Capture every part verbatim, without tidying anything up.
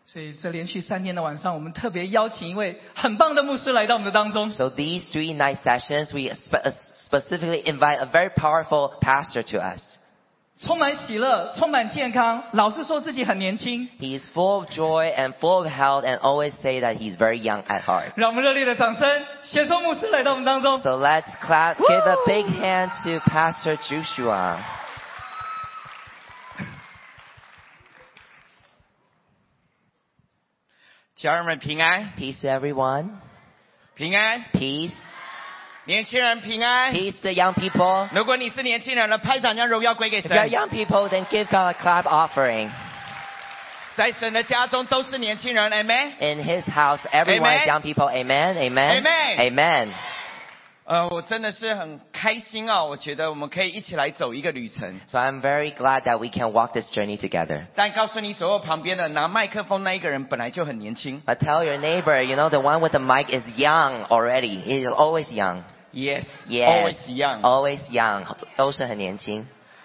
所以这连续三天的晚上，我们特别邀请一位很棒的牧师来到我们的当中。 So these three night sessions, we spe- specifically invite a very powerful pastor to us. 充满喜乐，充满健康，老是说自己很年轻。 He is full of joy and full of health and always say that he's very young at heart. 让我们热烈的掌声，先说牧师来到我们当中。 So let's clap, give a big hand to Pastor Joshua. 家人们平安， Peace to everyone. 平安， Peace. 年轻人平安。 Peace to young people. 如果你是年轻人了，拍掌将荣耀归给 If you're 神。 young people, then give God a clap offering. 在神的家中都是年轻人 ，Amen。 In his house, everyone is Amen. young people. Amen. Amen. Amen. Amen. 呃，我真的是很开心哦，我觉得我们可以一起来走一个旅程。 So I'm very glad that we can walk this journey together. 但告诉你左右旁边的拿麦克风那一个人本来就很年轻。 But tell your neighbor, you know, the one with the mic is young already. He is always young. Yes, Yes. always young. Always young. 都是很年轻。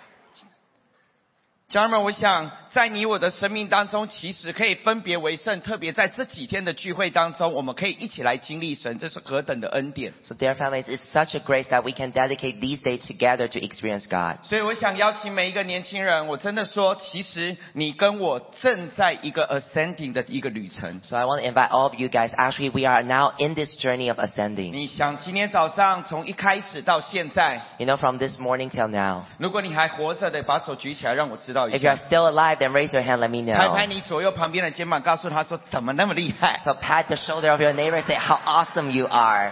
家人们，我想在你我的生命当中，其实可以分别为圣。特别在这几天的聚会当中，我们可以一起来经历神，这是何等的恩典。 So dear families, it's such a grace that we can dedicate these days together to experience God. 所以我想邀请每一个年轻人，我真的说，其实你跟我正在一个 ascending 的一个旅程。 So I want to invite all of you guys. Actually, we are now in this journey of ascending. 你想今天早上从一开始到现在， You know, from this morning till now. 如果你还活着的，把手举起来，让我知道一 If you are 下。 still alive, then raise your hand. Let me 拍拍 know. 你左右旁边的肩膀，告诉他说怎么那么厉害。 So pat the shoulder of your neighbor and say how awesome you are.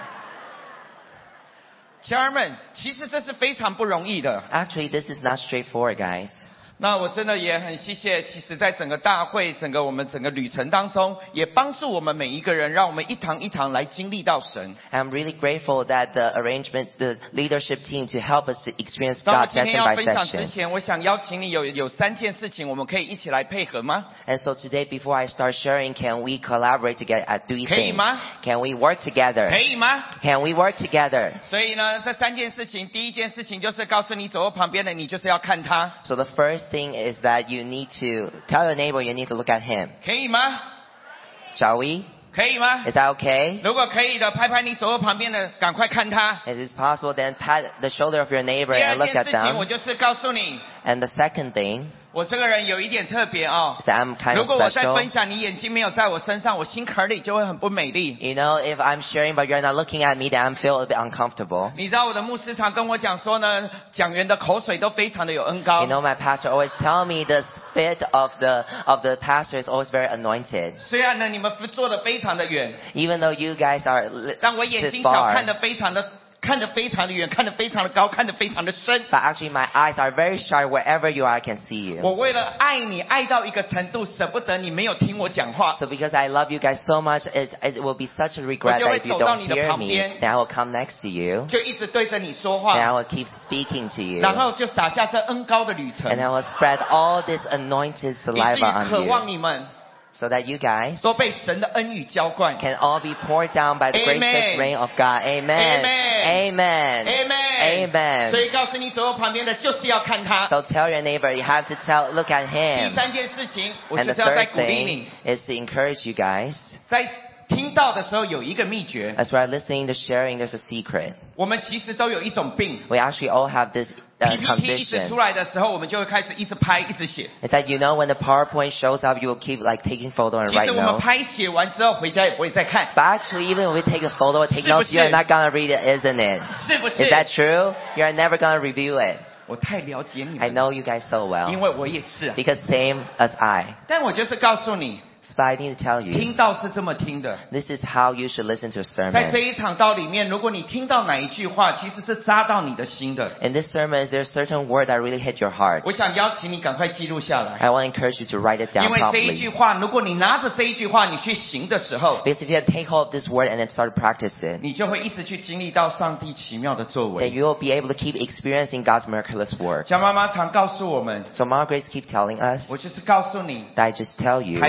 家人们，其实这是非常不容易的。 Actually, this is not straightforward, guys. 那我真的也很谢谢，其实在整个大会、整个我们整个旅程当中，也帮助我们每一个人，让我们一堂一堂来经历到神。 I'm really grateful that the arrangement, the leadership team to help us to experience 那我 God 今天 session 要 by 分享之 session. 前，我想邀请你有有三件事情，我们可以一起来配合吗？ And so today, before I start sharing, can we collaborate together at three 可以 things? 吗？ Can we work 可 together? 以吗？ Can we work together? 所以呢，这三件事情，第一件事情就是告诉你左右旁边的你，就是要看他， So the first thing is that you need to tell your neighbor you need to look at him. 可以吗？ Shall we? 可以吗？ Is that okay? 如果可以的，拍拍你左右旁边的，赶快看他。 If it's possible, then pat the shoulder of your neighbor 第二 and look 件 at 事情，我 them. 就是告诉你， And the second thing 我这个人有一点特别哦。 is that I'm kind 如 of 果我在 special. 分享，你眼睛没有在我身上，我心坎里就会很不美丽。 You know, if I'm sharing but you're not looking at me, then I'm feel a bit uncomfortable. 你知道我的牧师常跟我讲说呢，讲员的口水都非常的有恩高 You。know, my pastor always tell me the spit of the of the pastor is always very anointed. 虽然呢你们坐的非常的远， Even though you guys are li- 但我眼 this 睛小，看 far, 得非常的看得非常的远，看得非常的高，看得非常的深。 but actually my eyes are very sharp. Wherever you are, I can see you. 我为了爱你爱到一个程度，舍不得你没有听我讲话。 So because I love you guys so much, it, it will be such a regret 我就会 that if you 走到 don't 你的 hear 旁 me, 边。 then I will come next to you, 就一直对着你说 and I 话， will keep speaking to you, 然后就撒下这恩高的旅程， and I will spread all this anointed 以至 saliva 于渴 on 望 you, 你们 so that you guys 都被神的恩雨浇灌。 can all be poured down by the Amen. gracious rain of God. Amen. Amen. Amen. Amen. Amen. 所以告诉你左右旁边的，就是要看他。 So tell your neighbor, you have to tell, look at 第 him. 三件事情，我 And 就 the 是要再 third 鼓励 thing 你， is to encourage you guys. 在听到的时候有一个秘诀， As we're listening to sharing, there's a secret. 我们其实都有一种病。 We actually all have this uh, P P T 一直 condition. 出来的时候，我们就会开始一直拍，一直写。 It's that you know when the PowerPoint shows up, you will keep like taking photo and 其 write 实我们 notes. 拍写完之后，回家也不会再看， But actually, even if we take a photo or take 是不 notes, 是？ you're not gonna read it, isn't it? 是不 Is 是？ that true? You're never gonna review it. 我太了解你 I 们， know you guys so 因 well. 为我也是啊。 Because same as I. 但我就是告诉你， So I need to tell you, 听到是这么听的。 this is how you should listen to a 在这 sermon. 一场道里面，如果你听到哪一句话，其实是扎到你的心的。 In this sermon, there's certain word that really hit your heart. 我想邀請你趕快記錄下來， I want to encourage you to write it 因 down 為這一句 properly. 話，如果你拿着這一句話，你去行的時候， Because if you take hold of this word and then start to practice it, 你就會一直去經歷到上帝奇妙的作 then 為。 you will be able to keep experiencing God's miraculous work. 江媽媽常告訴我們， So Mama Grace keep telling us 我就是告訴你， that I just tell you 台上怎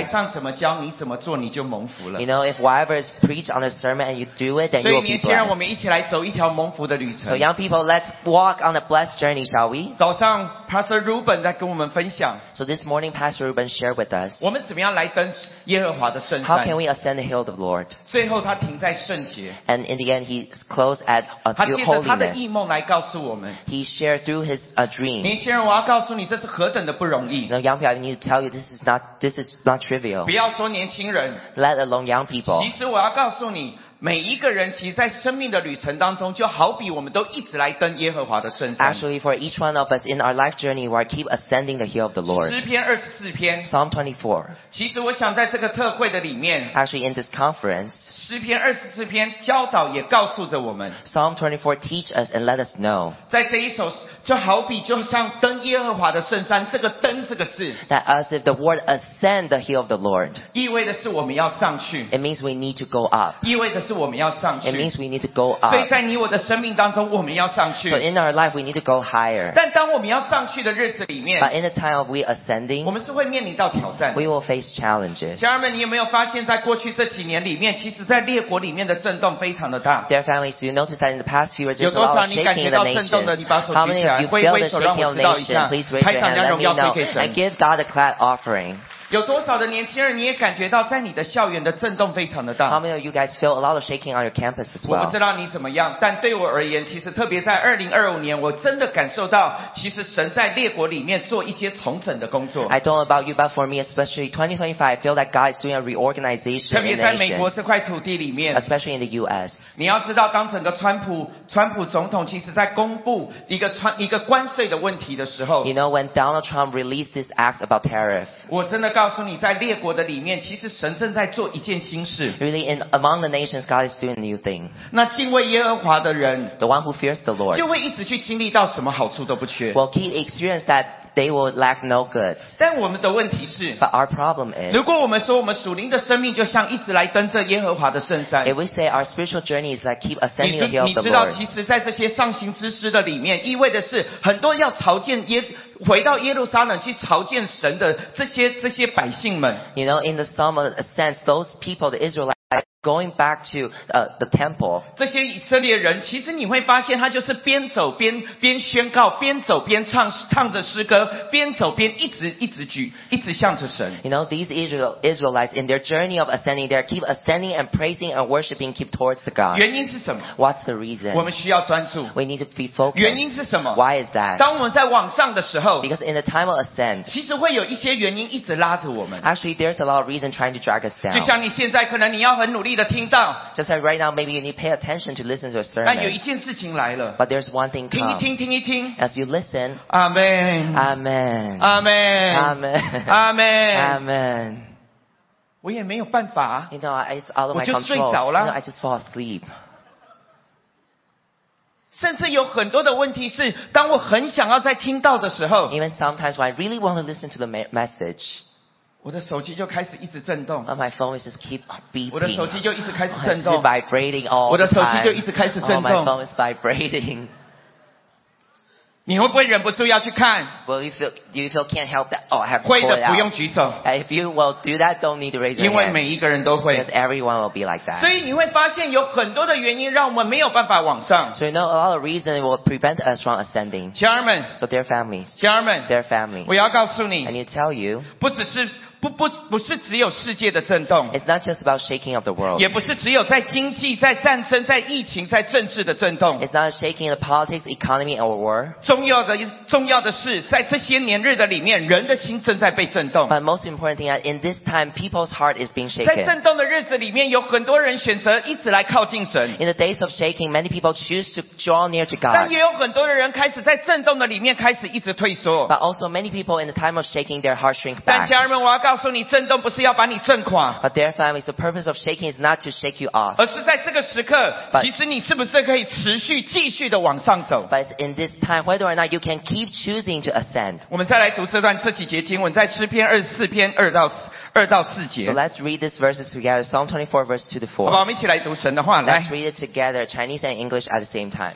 怎么教，你怎么做，你就蒙福了 You。know, if whatever is preached on the sermon and you do it, then 所 you 以 will 年 be 轻人，我 blessed. 们一起来走一条蒙福的旅 So 程。 young people, let's walk on a blessed journey, shall we? 早上 Pastor Ruben 在跟我们分享， So this morning, Pastor Ruben shared with us, 我们怎么样来登耶和华的圣 how 山 can。we ascend the hill of the Lord? 最后他停在圣洁， And in the end, he closed at a 他借着他的异 holiness. 梦来告诉我们， He shared through his a dream. 年轻人，我要告诉你，这是何等的不容易 You。know, young people, I need to tell you, this is not this is not trivial. 不要说年轻人， Let alone young people. 其实我要告诉你，每一个人其实在生命的旅程当中，就好比我们都一直来登耶和华的圣山。 Actually, for each one of us in our life journey, we are keep ascending the hill of the Lord. 诗篇二十四篇， Psalm twenty-four. 其实我想在这个特会的里面， Actually, in this conference, 诗篇二十四篇教导也告诉着我们， Psalm twenty-four teach us and let us know 在这一首就好比就像登耶和华的圣山，这个登这个字， that as if the word ascend the hill of the Lord, 意味的是我们要上去， it means we need to go up. 意味的是我们要上 It 去。 means we need to go 所以 up. 在你我的生命当中，我们要上 So 去。 in our life, we need to go higher. 但当我们要上去的日子里 But 面， in the time of we 我 ascending, 们是会面临到挑战。 we will face challenges. 家人们，你有没有发现，在过去这几年里面，其实在列国里面的震动非常的大。 Dear families, do you notice that in the past few years, 有 there's a 多 lot 少 of 你感 shaking 觉 in the 到震动的？ nations? 你把手 How 举 many 起来， of you 挥 feel 挥 the 手，让 shaking 我 of 知道一 nations? 下。 Please raise 台 your 长 hand 将 and 荣 let me 耀归 know. 给 And 神。 give God a clap offering. 有多少的年轻人，你也感觉到在你的校园的震动非常的 How 大？ many of you guys feel a lot of shaking on your campus as 我不 well? 知道你怎么样，但对我而言，其实特别在二零二五年，我真的感受到，其实神在列国里面做一些重整的工作。 I don't know about you, but for me, especially twenty twenty-five, I feel that God is doing a reorganization 特别 in 在美国 nations, 这块土地里面， especially in the U S. 你要知道，当整个川普川普总统其实在公布一个川一个关税的问题的时候， You know, when Donald Trump released this act about tariff, 我真的告诉你，在列国的里面，其实神正在做一件新事。 really in among the nations, God is doing a new thing. 那敬畏耶和华的人， The one who fears the Lord 就会一直去经历到什么好处都不缺。 will keep experience that they will lack no goods. 但我们的问题是， But our problem is, 如果我们说我们属灵的生命就像一直来登这耶和华的圣山， if we say our spiritual journey is like keep 你 ascending 知 the hill 你 of the 知道， Lord, 其实，在这些上行之诗的里面，意味的是很多要朝见耶，回到耶路撒冷去朝见神的这些这些百姓们， you know, in the Psalm of Ascent, those people, the Israelites, going back to uh, the temple, 这些以色列人，其实你会发现，他就是边走边边宣告，边走边唱唱着诗歌，边走边一直一直举，一直向着神。 you know, these Israel, Israelites, in their journey of ascending, they keep ascending and praising and worshiping, keep towards the God. 原因是什么？ What's the reason? 我们需要专注。 We need to be focused. 原因是什么？ Why is that? 当我们在往上的时候， Because in the time of ascent, 其实会有一些原因一直拉着我们。 actually there's a lot of reason trying to drag us 就 down. 像你现在可能你要很努力的听到， Just like right now, maybe you need to pay attention to listen to a 但有一 sermon. 件事情来了， But there's one thing 听一 come. 听，听一听。 As you listen, 阿门， Amen. 阿门， Amen. 阿门。 Amen. 我也没有办法， You know, I- it's out of my 我就睡 control. 着 You 了。 know, I just fall asleep. 甚至有很多的问题是，当我很想要再听到的时候， Even sometimes when I really want to listen to the me- message, 我的手机就开始一直震动， uh, my phone is just keep 我的手 beeping. 机就一直开始 Oh, 震 it's 动， vibrating all 我的 the 手机 time. 就一直开始 Oh, 震 my 动。 phone is vibrating. 你会不会忍不住要去看？ Well, you feel, do you feel can't help that? Oh, I have to 会 pull 的 it 不用 out. 举手， And if you will do that, don't need to raise your 因为 hand. 每一个人都会 Because。everyone will be like 所 that. 以你会发现有很多的原因让我们没有办法往上。 So you know, a lot of reason will prevent us from ascending. 家人们， So their families, 家人们， their families. 我要告诉 I 你， need to tell you, 不只是不不不是只有世界的震动， it's not just about shaking of the world. 也不是只有在经济、在战争、在疫情、在政治的震动。 It's not shaking the politics, economy, or war. 重要的重要的是，在这些年日的里面，人的心正在被震动。 But most important thing, that in this time, people's heart is being 在 shaken. 震动的日子里面，有很多人选择一直来靠近神， In the days of shaking, many people choose to draw near to 但 God. 也有很多的人开始在震动的里面开始一直退缩。 But also many people in the time of shaking, their heart shrink 但 back. 家人们，我要告诉你，震动不是要把你震垮， But their families, the purpose of shaking is not to shake you off. 而是在这个时刻， But- 其实你是不是可以持续继续的往上走？ But it's in this time, whether or not you can keep choosing to ascend. 我们再来读这段这几节经文，在诗篇二十四篇二到二到四节， So let's read these verses together. Psalm twenty-four, verse two to 好吧？我 four. 们一起来读神的话。来 Let's，read it together, Chinese and English at the same time.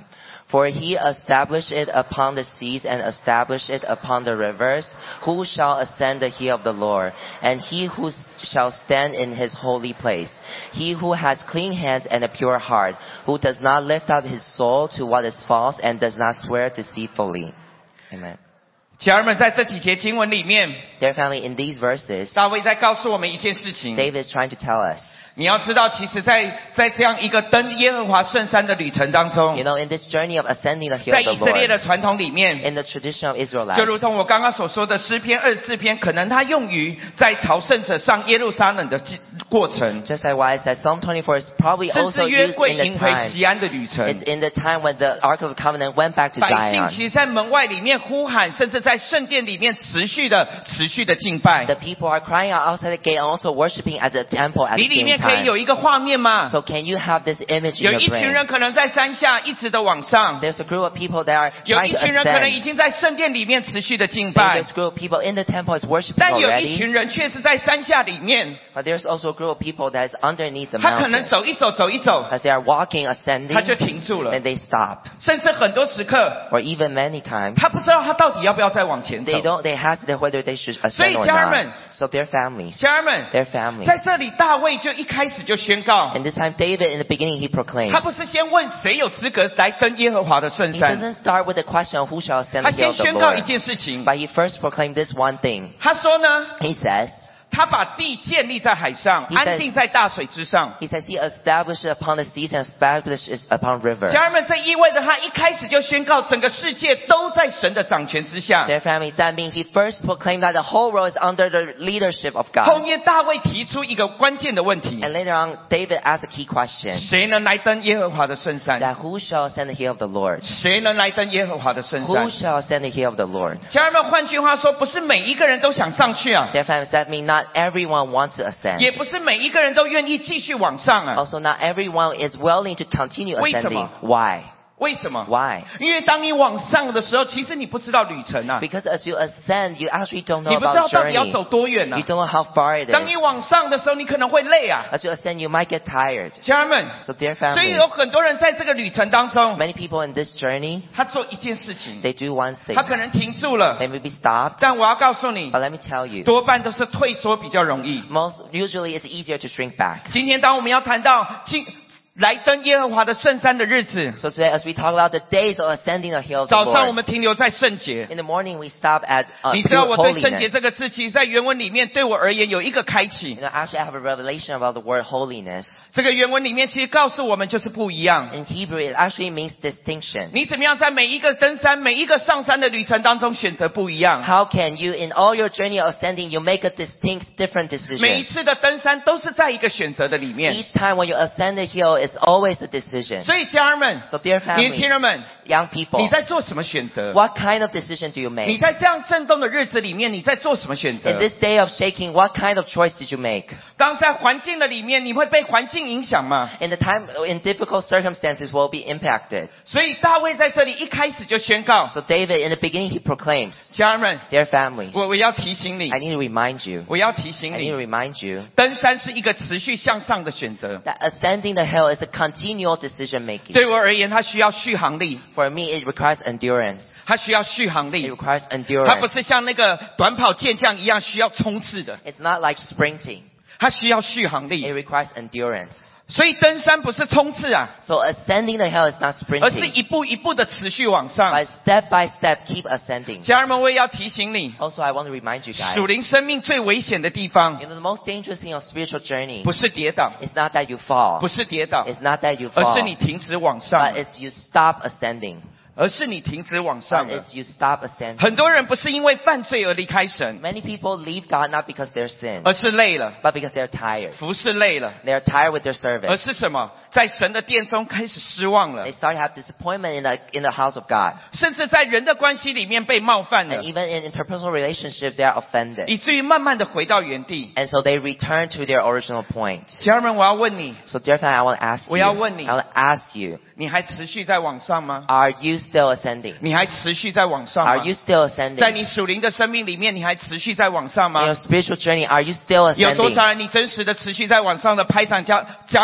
For he established it upon the seas and established it upon the rivers. Who shall ascend the hill of the Lord? And he who shall stand in his holy place? He who has clean hands and a pure heart, who does not lift up his soul to what is false and does not swear deceitfully. Amen. 家人们，在这几节经文里面， Dear family, in these verses, 大卫在告诉我们一件事情。 David is trying to tell us. 你要知道，其实在在这样一个登耶和华圣山的旅程当中， You know, in this journey of ascending the hill 在 of the 以色列 Lord, 的传统里面， in the tradition of 就 Israelites, 如同我刚刚所说的诗篇二十四篇，可能它用于在朝圣者上耶路撒冷的过程， just like why I said Psalm twenty-four is probably 甚 also 至约 used 柜 in the 迎回 time. 西安的旅程。 It's in the time when the Ark of the Covenant went back to 百姓 Zion. 其实在门外里面呼喊，甚至在圣殿里面持续的、持续的敬拜。 The people are crying out outside the gate and also worshiping at the temple at 你 the 里 same 面可以 time. 有一个画面吗？ So can you have this image in 有 your 一群 brain? 人可能在山下一直的往上， There's a group of people that are 有 trying 一 to 群人可能已 ascend. 经在圣殿里面持续的敬 Maybe 拜， there's a group of people in the temple is worshiping 但有一群 already. 人却是在山下里面， But there's also a group of people that is underneath the 他可能 mountain. 走一走走一走， As they are walking, 他就 ascending, 停住了 then，they stop. 甚至很多时刻， Or even many times, 他不知道他到底要不要再往前走。 they don't, they hesitate whether they should 所以 ascend or 家人们， not. So their families, 家人们， their families. 在这里大卫就一开始就宣告， And this time David in the beginning he proclaims. 他不是先问谁有资格来登耶和华的圣 He 山， doesn't start with the question of who shall ascend 他 the hill 先 of the 宣告一 Lord. 件事情， But he first proclaimed this one thing. 他说呢， He says, 他把地建立在海上， He says- 安定在大水之上。 he says he established it upon the seas and established it upon river. 家人们，这意味着他一开始就宣告，整个世界都在神的掌权之下。 Their family, that means he first proclaimed that the whole world is under the leadership of 后 God. 面大卫提出一个关键的问题： And later on, David asked a key question. 谁能来登耶和华的圣山？ That who shall ascend the hill of the Lord? 谁能来登耶和华的圣山 Who？shall ascend the hill of the Lord? 家人们，换句话说，不是每一个人都想上去啊， Their family, that means not everyone wants to ascend. 也不是每一个人都愿意继续往上啊。 Also, not everyone is willing to continue 为什么？ ascending. Why? 为什么？ Why? 因为当你往上的时候，其实你不知道旅程啊， Because as you ascend, you actually don't know 你不知道 about 到底要 journey. 走多远啊 You。don't know how far it 当你 is. 往上的时候，你可能会累啊， As you ascend, you might get tired. 家人们。 So dear 所以 families, 有很多人在这个旅程当中， many people in this journey, 他做一件事情， they do one thing. 他可能停住了， They maybe stop. 但我要告诉你， But let me tell you, 多半都是退缩比较容易。 most usually it's easier to shrink back. 今天当我们要谈到进来登耶和华的圣山的日子， So today, as we talk about the days of ascending the hill of the 早上我 Lord, 们停留在圣节。 in the morning we stop at uh, 你知道 pure 我对圣节 holiness. 这个字，其实在原文里面对我而言有一个开启 You。know, actually, I have a revelation about the word holiness. 这个原文里面其实告诉我们就是不一样。 In Hebrew, it actually means distinction. 你怎么样在每一个登山、每一个上山的旅程当中选择不一样？ How can you, in all your journey of ascending, you make a distinct, different 每一 decision? 次的登山都是在一个选择的里面。 Each time when you ascend the hill, it's always a decision. 所以家人们、 So dear 年轻 families, 人们， young people, 你在做什么选择？ what kind of decision do you 你 make? 在这样震动的日子里面，你在做什么选择 In？this day of shaking, what kind of choice did you make? 当在环境的里面，你会被环境影响吗？ In the time, in difficult circumstances, will be impacted. 所以大卫在这里一开始就宣告， So David, in the beginning, he proclaims, 家人们， dear families, 我我要提醒你 I，need to remind you, 我要提醒 I need to 你， remind you 登山是一个持续向上的选择。 that ascending the hill is a continual decision making. 对我而言，它需要续航力， For me, it requires endurance. 它需要续航 It 力， requires 它不 endurance. 是像那个短跑健将一样需要冲刺的， It's not like sprinting. 它需要续航 It 力。 requires endurance. 所以登山不是冲刺啊， So ascending the hill is not 而是 sprinting, 一步一步的持续往上。 but step by step keep ascending. 家人们，我也要提醒你， Also, I want to remind you guys, 属灵生命最危险的地方 you know, the most dangerous thing of spiritual journey 不是跌倒， is not that you fall. 不是跌倒， It's not that you 而 fall, 是你停止往上 but，it's you stop ascending. 而是你停止往上 But 的。 it's you stop ascending. 很多人不是因为犯罪而离开神， Many people leave God not because they're sin, 而是累了， but because they're tired. 服侍累了， They're tired with their 而 service. 是什么？在神的殿中开始失望了 They，start to have disappointment in the, in the house of God. 甚至在人的关系里面被冒犯了 And，even in interpersonal relationship, they are offended. 以至于慢慢的回到原地。 And so they return to their original point. 家人们，我要问你， So dear friend, I want to ask you, 我要问你。 I want to ask you, 你还持续在往上吗？ are you still ascending? 你还持续在往上 Are 吗 you？still 在 ascending? 你属灵的生命里面，你还持续在往上 In your 吗？ spiritual journey, are you still 有多 ascending? 少人你真实的持续在往上的？拍掌加加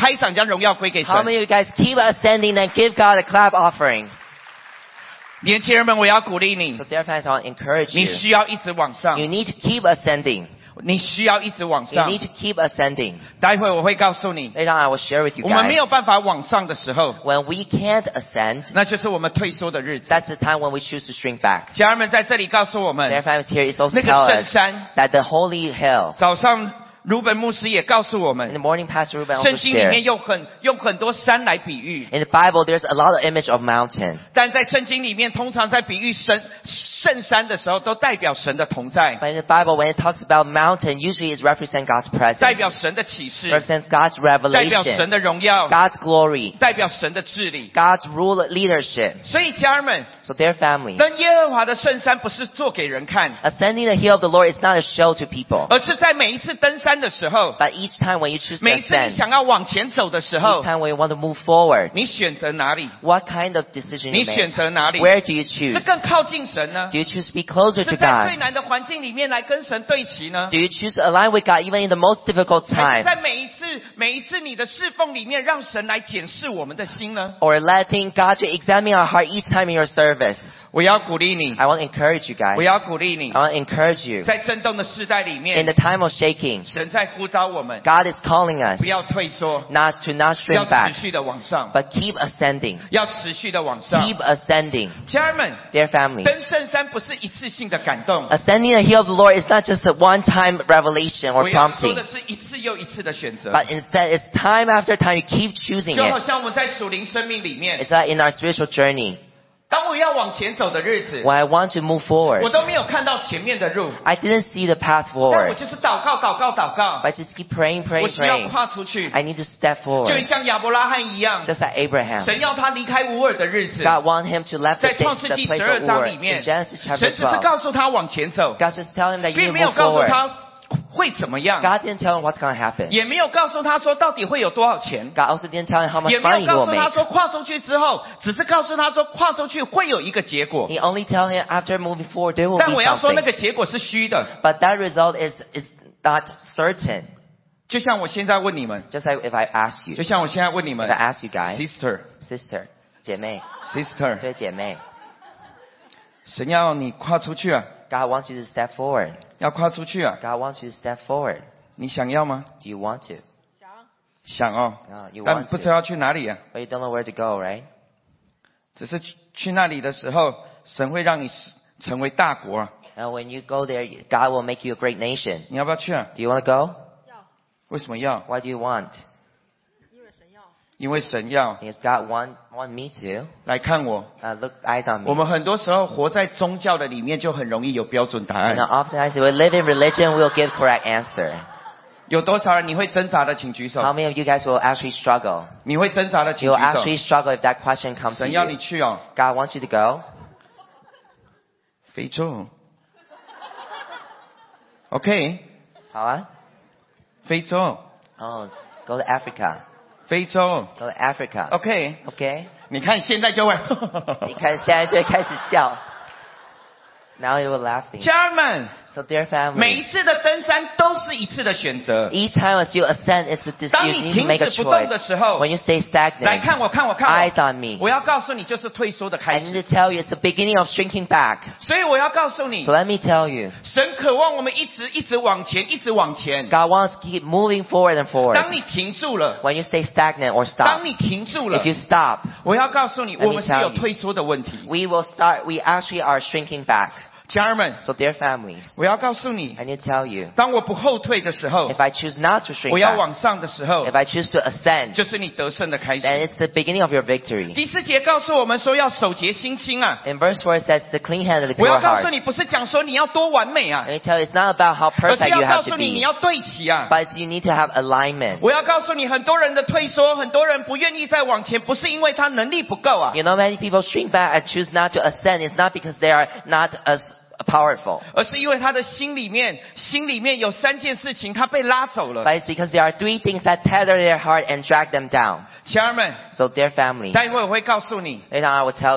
拍掌将荣耀归给 How 神？ many of you guys keep ascending and give God a clap offering? 年轻人们，我要鼓励你 So，dear friends, I want to encourage 你 you. 需要一直往上 You，need to keep ascending. 你需要一直往 You 上。 need to keep ascending. 待会我会告诉你， Later on, I will share with you 我们没有 guys. 办法往上的时候， When we can't ascend, 那就是我们退缩的日子。 that's the time when we choose to shrink back. 家人们在这里告诉我 Dear 们， friends, here is also 那 tell 个圣 us 山， that the holy hill. 早上鲁本牧师也告诉我 In the 们， morning, Pastor Ruben 圣 also 经里面 shared. 用很用很多山来比喻， In the Bible, there's a lot of image of mountain. 但在圣经里面，通常在比喻神圣山的时候，都代表神的同在， But in the Bible, when it talks about mountain, usually it represents God's 代 presence. 表神的启示， Represents God's 代表神 revelation, 的荣耀， God's glory, 代表神的治理。 God's rule leadership. 所以家人们， So their family. 登耶和华的圣山不是做给人看， Ascending the hill of the Lord is not a show to people. 而是在每一次登山的时候， But each time when you choose to 每一次你 ascend, 想要往前走的时 each 候， time when you want to move forward, 你选择哪里？ what kind of decision 你 you 选 make? 择哪里？ Where do you 是 choose? 更靠近神呢？ Do you choose to be closer 是 to 在最 God? 难的环境里面来跟神对齐呢？ Do you choose to align with God even in the most difficult 还是 time? 在每一次每一次你的侍奉里面，让神来检视我们的心呢？ Or letting God to examine our heart each time in your service? 我要鼓励你， I want to encourage you 我 guys. 要鼓励你 I，want to encourage you. 在震动的世代里 In 面 the，time of shaking, 神在呼召我们， God is calling us 不要退缩， not to not 要 shrink 持 back, 续的往上， but keep ascending. 要持续的往上。 Keep ascending. 家人们， Dear families, 登圣山不是一次性的感动， ascending the hill of the Lord is not just a one-time revelation or 我要说 prompting, 的是一次又一次的选择。 but instead it's time after time you keep choosing 就好 it. 像我们在属灵生命里面， It's like in our spiritual journey, 当我要往前走的日子， when I want to move 我 forward, 都没有看到前面的路， I didn't see the path 但我 forward, 就是祷告、祷告、祷告 but，I just keep praying, 我 praying, 需要 praying. 跨出去， I need to step 就 forward, 像亚伯拉罕一样， just like Abraham. 神要他离开乌尔的日子， God want him to left the, 在创世 the 纪 place 十二 of 章 Ur 里面， in Genesis 神 chapter 只是 twelve. 告诉他往前走， God just tell him that you 并 need 没 to 有 move 告诉 forward. 他会怎么样， God didn't tell him what's going to happen. 也没有告诉他说到底会有多少钱， God also didn't tell him how much 也没 money 有 he 告 will 诉他 make. 说跨出去之后，只是告诉他说跨出去会有一个结果， He only tell him after moving forward there will 但 be 我要说 something. 那个结果是虚的。 But that result is, is not certain. 就像我现在问你们， Just like if I ask you, 就像我现在问你 if 们 I ask you guys, ，sister sister, 姐妹, sister， 对姐妹, 神要你跨出去啊， God wants you to step forward. 要跨出去啊， God wants you to step forward. 你想要吗？ Do you want to? 想哦， No, you 但 want 不知道 to. 要去哪里啊。 But you don't know where to go, right? 只是去去那里的时候，神会让你成为大国啊。 And when you go there, God will make you a great nation. 你要不要去啊？ Do you want to go? 为什么要？ Why do you want? 因为神要 Because God want, want me to. 来看我。 Uh, look, eyes on 我 me. 们很多时候活在宗教的里面，就很容易有标准答 You know, 案。 often I say, we live in religion, we'll give correct answer. 有多少人你会挣扎的，请举 How 手。 many of you guys will actually struggle? 你会挣扎的，请 You'll 举手。 actually struggle if that question comes to 神要你 you. 去哦， God wants you to go. 非洲。OK， 好啊。 非洲， Oh, go to Africa. 非洲。 Go to Africa. OK， Okay? 你看现在就会。 你看现在就开始笑。Now you were laughing. 家人们， So dear 每一 family, 次的登山都是一次的选择。 each time as you ascend, it's a 当 decision. 你 You need to 停 make a 止不动的 choice. 时候， When you stay 来 stagnant, 看我，看我，看 eyes 我。 on me. 我要告诉你，就是退缩的 I 开 need 始。 to tell you, it's the beginning of shrinking back. 所以我要告诉你 So，let me tell you, 神渴望我们一直一直往前，一直往前。 God wants to keep moving forward and forward. 当你停住了， When you stay stagnant or 当 stop, 你停住了 if，you stop, 我要告诉你， me 我们是 tell 有 you 退缩的问题。 we will start, we actually are shrinking back. 家人们， So dear families, 我要告诉你， I need to tell you, 当我不后退的时候， if I choose not to shrink 我要 back, 往上的时候， if I choose to ascend, 就是你得胜的开 then 始。 it's the beginning of your victory. 第四节告诉我们说要守洁心清啊！ In verse four it says, the clean hand and the 我 pure 要告诉 heart. 你，不是讲说你要多完美啊， Let me tell you, it's not about how 而是 perfect 要 you 告 have 诉 to 你，你 be, 要对齐啊！ but you need to have alignment. 我要告诉你，很多人的退缩，很多人不愿意再往前，不是因为他能力不够啊， You know, many people shrink back and choose not to ascend. It's not because they are not as powerful, 而是因为他的心里面，心里面有三件事情，他被拉走了。 but it's because there are three things that tether their heart and drag them down. 家人们， So dear family, 待会我会告诉你， later on I will tell you,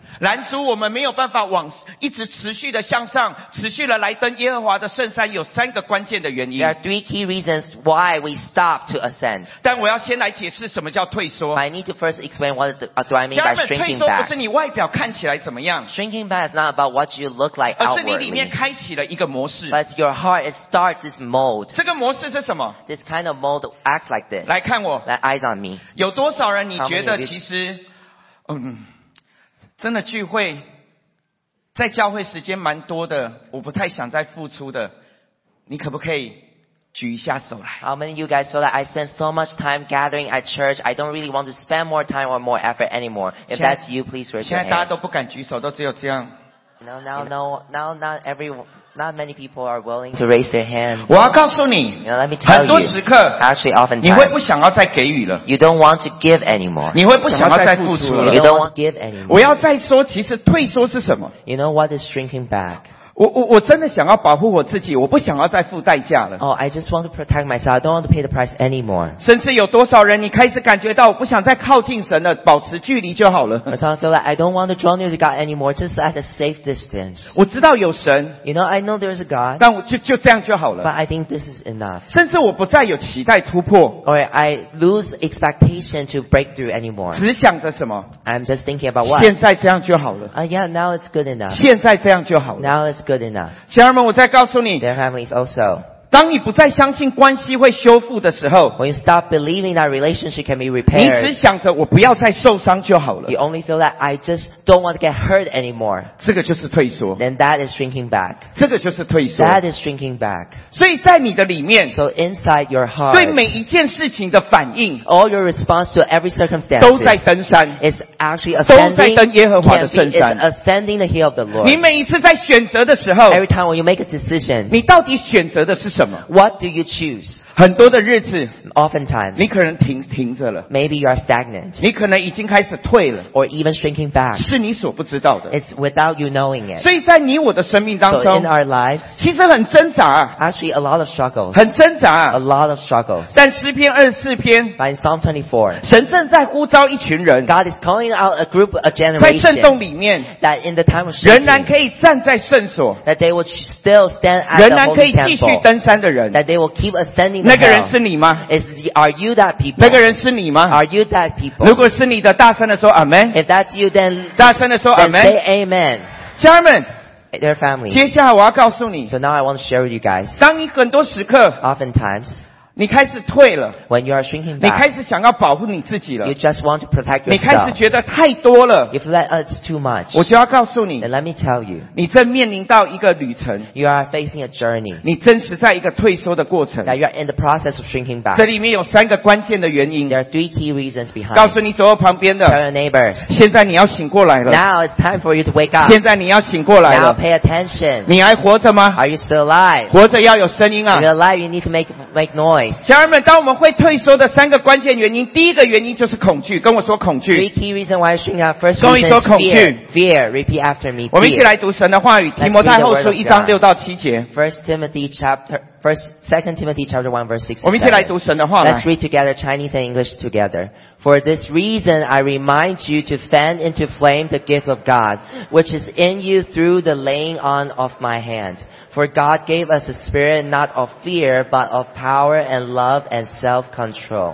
拦阻我们没有办法往一直持续的向上，持续的来登耶和华的圣山，有三个关键的原因。 There are three key reasons why we stop to ascend. 但我要先来解释什么叫退缩。 I need to first explain what do I mean 家 by 人们，退 shrinking 缩不 back. 是你外表看起来怎么样， Shrinking back is not about what you look like 而是你里面 outwardly, 开启了一个模式。 but your heart, it starts this mold. 这个模式是什么？ This kind of mold acts like this. 来看我， That eyes on me. 有多少人你 How many 觉得 of you- 其实，嗯，真的聚会，在教会时间蛮多的，我不太想再付出的，你可不可以举一下手来？ How many of you guys feel that I spend so much time gathering at church, I don't really want to spend more time or more effort anymore? If 现在- that's you, please raise 现 your 在大家 hand. 都不敢举手，都只有这样。 No, now, no, now, not every, not many people are willing to raise their hand. 我要告诉你 You，know, let me tell 很多 you, 时刻 actually, 你会不 oftentimes, 想要再给予了， you don't want to give anymore. 你会不想要再付出 You 了。 don't want to give anymore. 我要再说，其实退缩是什么？ You know what is shrinking back? 我我我真的想要保护我自己，我不想要再付代价了。 Oh, I just want to protect myself. I don't want to pay the price anymore. 甚至有多少人，你开始感觉到我不想再靠近神了，保持距离就好了。 Or some feel like I don't want to draw near to God anymore, just at a safe distance. 我知道有神， You know, I know there is a God, 但我就就这样就好 but 了。 I think this is enough. 甚至我不再有期待突破， Or I lose expectation to break through anymore. 只想着什么？ I'm just thinking about what? 现在这样就好了， Uh, yeah, now it's good enough. 现在这样就好了。 Now it's good enough. 家人们，我再告诉你， Their families also. 当你不再相信关系会修复的时候， When you stop believing that relationship can be 你只 repaired, 想着我不要再受伤就好了 you， only feel that I just don't want to get hurt anymore. 这个就是退缩， Then that is shrinking back. 这个就是退缩。 That is shrinking back. 所以在你的里面， So inside your heart, 对每一件事情的反应 all your response to every circumstance 都在登山， is actually 都在 ascending, 登耶和华的 can be, 圣 is 山。 ascending the hill of the Lord. 你每一次在选择的时候， Every time when you make a decision, 你到底选择的是什么？ what do you choose? 很多的日子， Oftentimes, 你可能停停着了， maybe you are stagnant 你可能已经开始退了， or even shrinking back. 是你所不知道的。 It's without you knowing it. 所以在你我的生命当 So 中 in，our lives, 其实很挣扎， actually a lot of struggles, 很挣 a 扎。 lot of struggles. 但诗篇二十四篇， But in Psalm twenty-four, 神正在呼召一群人， God is calling out a group, a 在震 generation 动里面， that in the time of 仍然 shaking, 可以站在圣所， that they will still stand at 仍 the 然可 holy 以继续 temple, 登山的人， that they will keep ascending 那 the 个人是 hill. 你吗？ Is the, are you that people? 那个人是你吗？ Are you that people? 如果是你的，大声的说阿门， If that's you, then, 大声的说阿 then 门。 say amen. 家人们， Their families. 接下来我要告诉你， So now I want to share with you guys. 当你很多时刻 Oftentimes, 你开始退了， when you are shrinking 你开 back, 始想要保护你自己了 you，just want to protect 你开始 yourself. 觉得太多了， If that uh, it's too much, 我就要告诉你 then，let me tell you, 你正面临到一个旅程， you are facing a journey, 你真实在一个退缩的过程。 that you are in the process of shrinking 这 back. 里面有三个关键的原因 There，are three key reasons behind 告 it. 诉你左右旁边 Tell 的， your neighbors, 现在你要醒过来了， now it's time for you to wake up. 现在你要醒过来 Now 了， pay attention. 你还活着吗？ Are you still alive? 活着要有声音啊 If！you're alive, you need to make, make noise. 家人们，当我们会退缩的三个关键原因，第一个原因就是恐惧，跟我说恐 Three 惧。 key reasons why you're shrinking out. First 跟我 reason 说 is 恐惧。 fear. Fear. Repeat after me. 我们一起 Fear. 来读神的话语，提摩太后书一章六到七节。 First Timothy chapter, first, Second Timothy chapter one verse six. 我们一起来读神的话 Let's 来。 read together Chinese and English together. For this reason, I remind you to fan into flame the gift of God, which is in you through the laying on of my hand. For God gave us a spirit not of fear, but of power and love and self-control.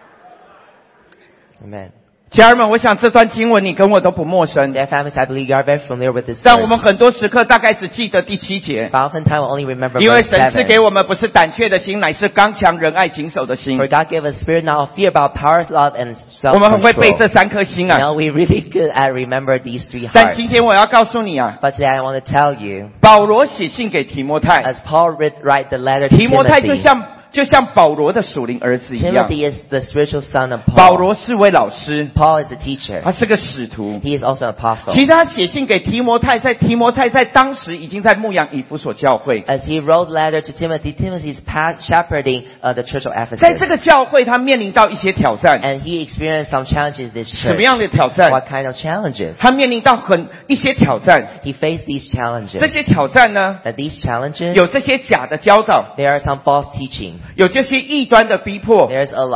Amen. 家人们，我想这段经文你跟我都不陌生， Dear families, I believe you are very familiar with this 但我们 verse. 很多时刻大概只记得第七节， But oftentimes we only remember 因为 verse 神赐给 seven. 我们不是胆怯的心，乃是刚强、仁爱、谨守的心。 For God gave us a spirit not of fear, but of power, love, and 我们很会背 self-control. 这三颗心 You 啊！ know, we're really good at remember these three 但 hearts. 今天我要告诉你啊， But today I want to tell you, 保罗写信给提摩太， as Paul writ, write the letter to 提摩太就 Timothy, 像就像保罗的属灵儿子一样。 Timothy is the spiritual son of 保 Paul. 罗是位老师， Paul is a teacher. 他是个使徒。 He is also an apostle. 其实他写信给提摩太，在提摩太在当时已经在牧养以弗所教会， As he wrote letter to Timothy, Timothy is past shepherding uh, the church of 在这 Ephesus. 个教会他面临到一些挑战。 And he experienced some challenges this 什么 church. 样的挑战？ What kind of challenges? 他面临到很一些挑战。 He faced these 这 challenges. 些挑战呢， That these challenges, 有这些假的教导， there are some false teaching. 有这些异端的逼迫， There's a lot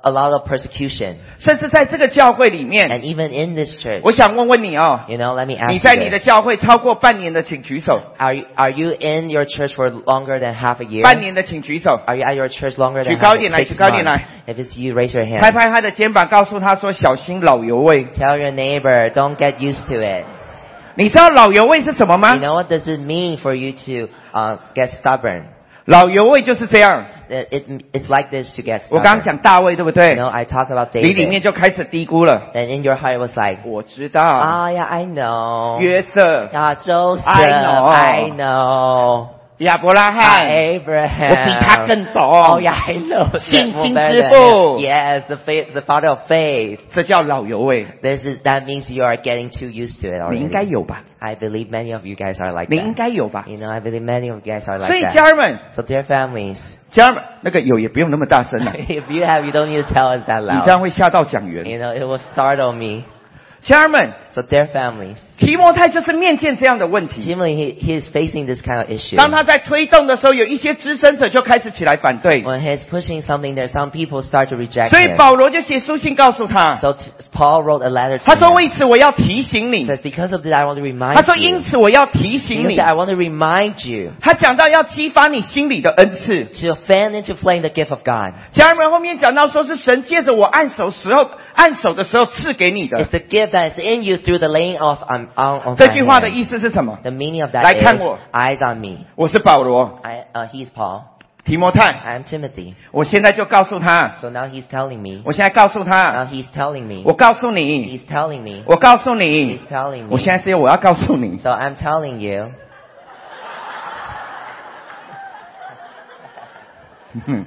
a lot of persecution. 甚至在这个教会里面， And even in this church, 我想问问你哦， you know, let me ask 你 you 在你的 this. 教会超过半年的请举手， Are you, are you in your church for longer than half a year? 半年的请举手， Are you at your church longer 举 than 高 half 一点 a 来， year? 举高一点来， If it's you, raise your 拍 hand. 拍他的肩膀，告诉他说小心老油味。 Tell your neighbor, don't get used to it. 你知道老油味是什么吗 You？ know what does it mean for you to uh, get stubborn? 老油味就是这样。 It, it, it's like this to get 我刚刚 stubborn. 讲大卫对不对 You？ know, I talk about 你里面 David. 就开始低估了。 And in your heart it was like, 我知道， ah, yeah, I know. 约瑟、 Ah, Joseph, I know. I know. 亚伯拉 Ah, 罕， Abraham. 我比他更懂。 Oh, yeah, I know. 信心 Better 之 than 父。 him. Yes, the faith, the father of faith. 这叫老油味。 This is, that means you are getting too used to it 你应该 already. 有吧？ I believe many of you guys are like 你应 that. 该有吧？ You know, I believe many of you guys are 所 like 以 that. 家人们， So dear families, 家人们，那个有也不用那么大声了， if you have, you don't need to tell us that 你 loud. 这样会吓到讲员。 You know, it will startle me. 家人们， So dear families, 提摩太就是面见这样的问题。 Timothy, he, he is facing this kind of issue. 当他在推动的时候，有一些资深者就开始起来反对， When he's pushing something there, some people start to reject 所以 him. 保罗就写书信告诉他， So t- Paul wrote a letter to 他说 him. 为此我要提醒 He 你， says, because of this, I want to remind 他说 you. 因此我要提醒 Because 你。 I want to remind you 他讲到要激发你心里的恩赐。 to fan into flame the gift of God. 家人们后面讲到说是神借着我按手时候按手的时候赐给你的 It's。the gift that is in you through the laying of on, on, on 这 my 句话的 hand. 意思是什么？ The meaning of that 来 is 看我。 eyes on me. 我是保罗， I, uh, he's Paul. 提摩太， I'm Timothy. 我现在就告诉他， So now he's telling me. 我现在告诉 Now 他， he's telling me. 我告诉你， He's telling me. 我告诉你 He's，telling 我 me. 现在是我要告诉你， So I'm telling you. 嗯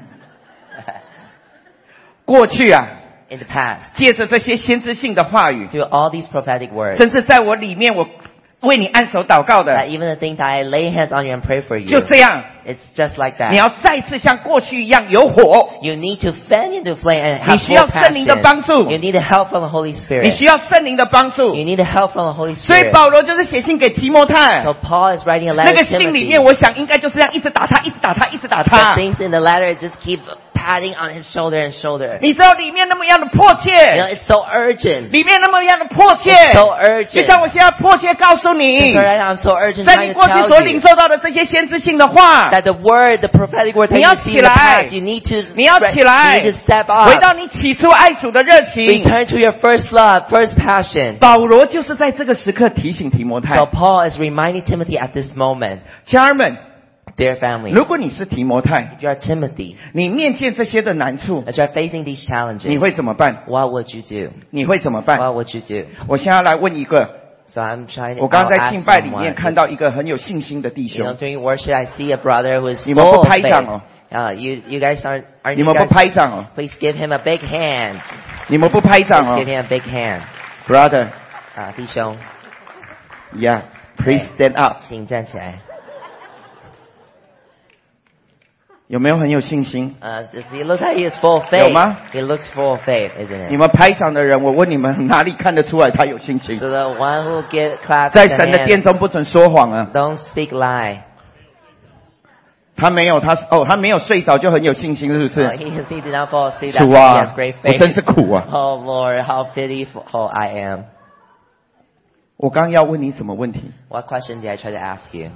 过去啊， In the past, 借着这些先知性的话语， through all these prophetic words, 甚至在我里面，我为你按手祷告 that 的， even the thing that I lay hands on you and pray for you, 就这样， it's just like 你 that. 要再次像过去一样有火， You need to fan into flame and 你 have 需要 full 圣灵的 passion. 帮助， You need the help from the Holy 你 Spirit. 需要圣灵的帮助。 You need the help from the Holy 所以 Spirit. 保罗就是写信给提摩太， So Paul is writing a 那 letter 个 to 信里 Timothy. 面，我想应该就是这样一直打他，一直打他，一直打 The 他。 things in the letter just keep patting on his shoulder and shoulder. 你知道里面那么样的迫 You know, 切， it's so urgent. 里面那么样的迫切， It's so 就 urgent. 像我现在迫切告诉你 So，right now I'm so urgent 在 trying 你 to 过去 tell 所 you 领受到的这些先知性的话， that the word, the prophetic word that 你 you 要 receive 起 in the 来， past, you need to 你要起来 you need to step 回 up. 到你起初爱主的热情。 Return to your first love, first passion. 保罗就是在这个时刻提醒提摩太 So Paul is reminding Timothy at this moment, 家人们， dear family, 如果你是提摩太， if you are Timothy, 你面见这些的难处， as you are facing these 你 challenges, 会怎么办？ what would you do? 你会怎么办？ What would you do? 我现在要来问一个， So I'm trying to 我刚刚 I'll 在 ask 敬拜里面 someone. 看到一个很有信心的弟 You know, 兄， during worship, I see a brother who is 你们不 full of 拍 faith. 掌哦， Uh, you, you guys aren't, aren't 你 you 们不 guys? 拍掌哦， Please give him a big hand. 你们不拍掌 Please 哦 give him a big hand. ，brother， 啊，弟兄， yeah，please stand up， 请站起来。 有没有很有信心？ Uh, he looks like he is full of faith. 有吗？ He looks full of faith, isn't 你 it? 们拍掌的人，我问你们哪里看得出来他有信心？ So the one who give clap 在 their 神的殿 hands, 中不准说谎啊！ don't speak lie. 他没有，他哦，他没有睡着就很有信心，是不 Uh, 是？ he, he did not fall asleep. That 主 he 啊 has great， 我 faith. 真是苦啊！ Oh Lord, how pitiful I am. 我刚刚要问你什么问题？ What question did I try to ask you?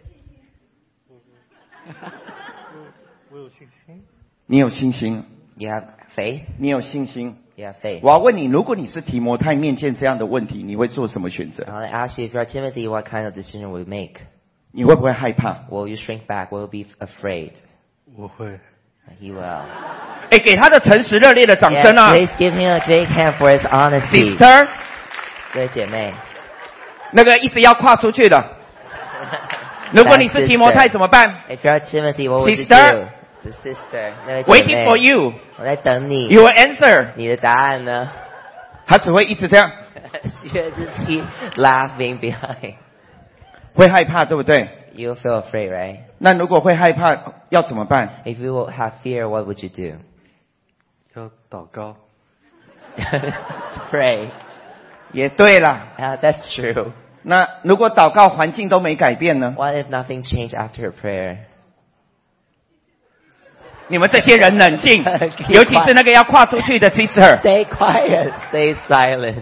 你有信心， You have faith? 你有信心。 You have faith. 我要问你，如果你是提摩太面见这样的问题，你会做什么选择？ I want to ask you, if you are Timothy, what kind of decision will you make? 你会不会害怕？ Will you shrink back? Will you be afraid? 我会。 He will. 哎，给他的诚实热烈的掌 Yes, 声啊 please give him a big hand for his honesty. ！Sister， 各位姐妹， 那个一直要跨出去的，如果你是提摩太怎么办 If you're Timothy, what would you Sister. do? The sister，那位姐妹 ？Waiting for you， 我在等你。 your answer。 你的答案呢他只会一直这样， ？She will just keep laughing behind. 会害怕，对不对？ You feel afraid, right? 那如果会害怕，要怎么办？ If you will have fear, what would you do? 要祷告。 Pray. 也对啦。 Yeah, that's true. 那如果祷告环境都没改变呢？ What if nothing changed after a prayer? 你们这些人冷静，尤其是那个要跨出去的 sister。 Stay quiet. Stay silent.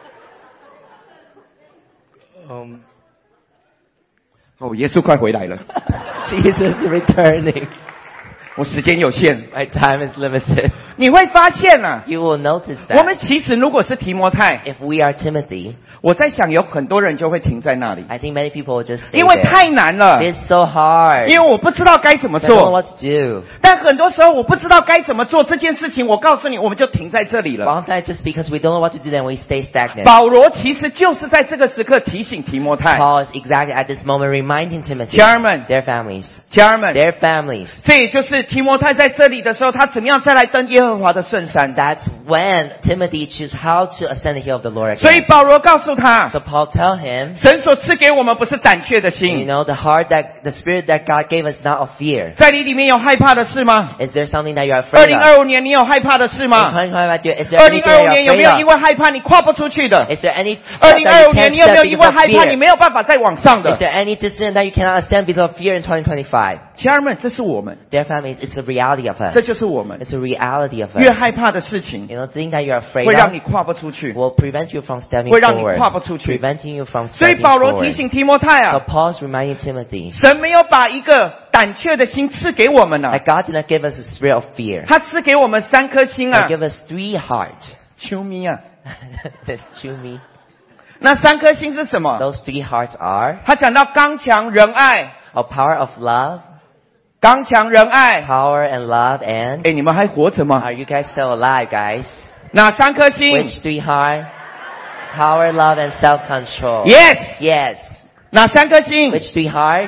嗯， 哦，耶稣快回来了， Jesus is returning. 我时间有限。 My time is limited. 你会发现啊， You will notice 我们 that 其实如果是提摩太， if we are Timothy, 我在想有很多人就会停在那里， I think many people will just stay 因为 there. 太难了， It's so hard. 因为我不知道该怎么 I don't know 做。 what to do. 但很多时候我不知道该怎么做这件事情，我告诉你，我们就停在这里了。 Often just because we don't know what to do, then we stay stagnant. 保罗其实就是在这个时刻提醒提摩太， Paul is exactly at this moment reminding Timothy, 家人们， their families, 家人们， their families. 这也就是提摩太在这里的时候，他怎么样再来登耶和华的圣山。 That's when Timothy chooses how to ascend the hill of the Lord 所以 again. 保罗告诉他， So Paul tell him, 神所赐给我们不是胆怯的 you 心， know, the heart that, the spirit that God gave us is not of fear. 在你里面有害怕的事吗？ Is there something that you're 二 afraid 零 of? 二五年你有害怕的事 In 吗？ twenty twenty-five, is there 二 anything 零二五 that 年 you're 有没有 afraid 因 of? 为害怕你跨不出去的？ Is there any 二 step 零 that 二 you 五年 can't 你有没 step 有因 because 为 of 害怕你 fear? 没有办法再往上 Is 的？ there any decision that you cannot ascend because of fear in twenty twenty-five? 家人们，这是我们， Dear families, it's a reality of 这 us. 就是我们。 It's a reality of 越 us. 害怕的事情 You know, the thing that you're afraid 会让你 of 跨不出去， will prevent you from stepping 会让你 forward, 跨不出去。 preventing you from 所以 stepping 保罗提 forward. 醒提摩太 So 啊， Paul's reminding Timothy 神没有把一个胆怯的心赐给我们啊， that God did not give us a spirit of fear. 他赐给我们三颗心 He 啊， gave us three hearts. 秋咪啊， That's to me. 那三颗心是什么？ Those three hearts are 他讲到刚强、仁爱、 a power of love, 刚强、仁爱。 power and love, and 哎，你们还活着吗？ are you guys still alive, guys? 哪三颗心 Which three heart? Power, love, and self-control. ？Yes， Yes. 哪三颗心？ Which three hearts?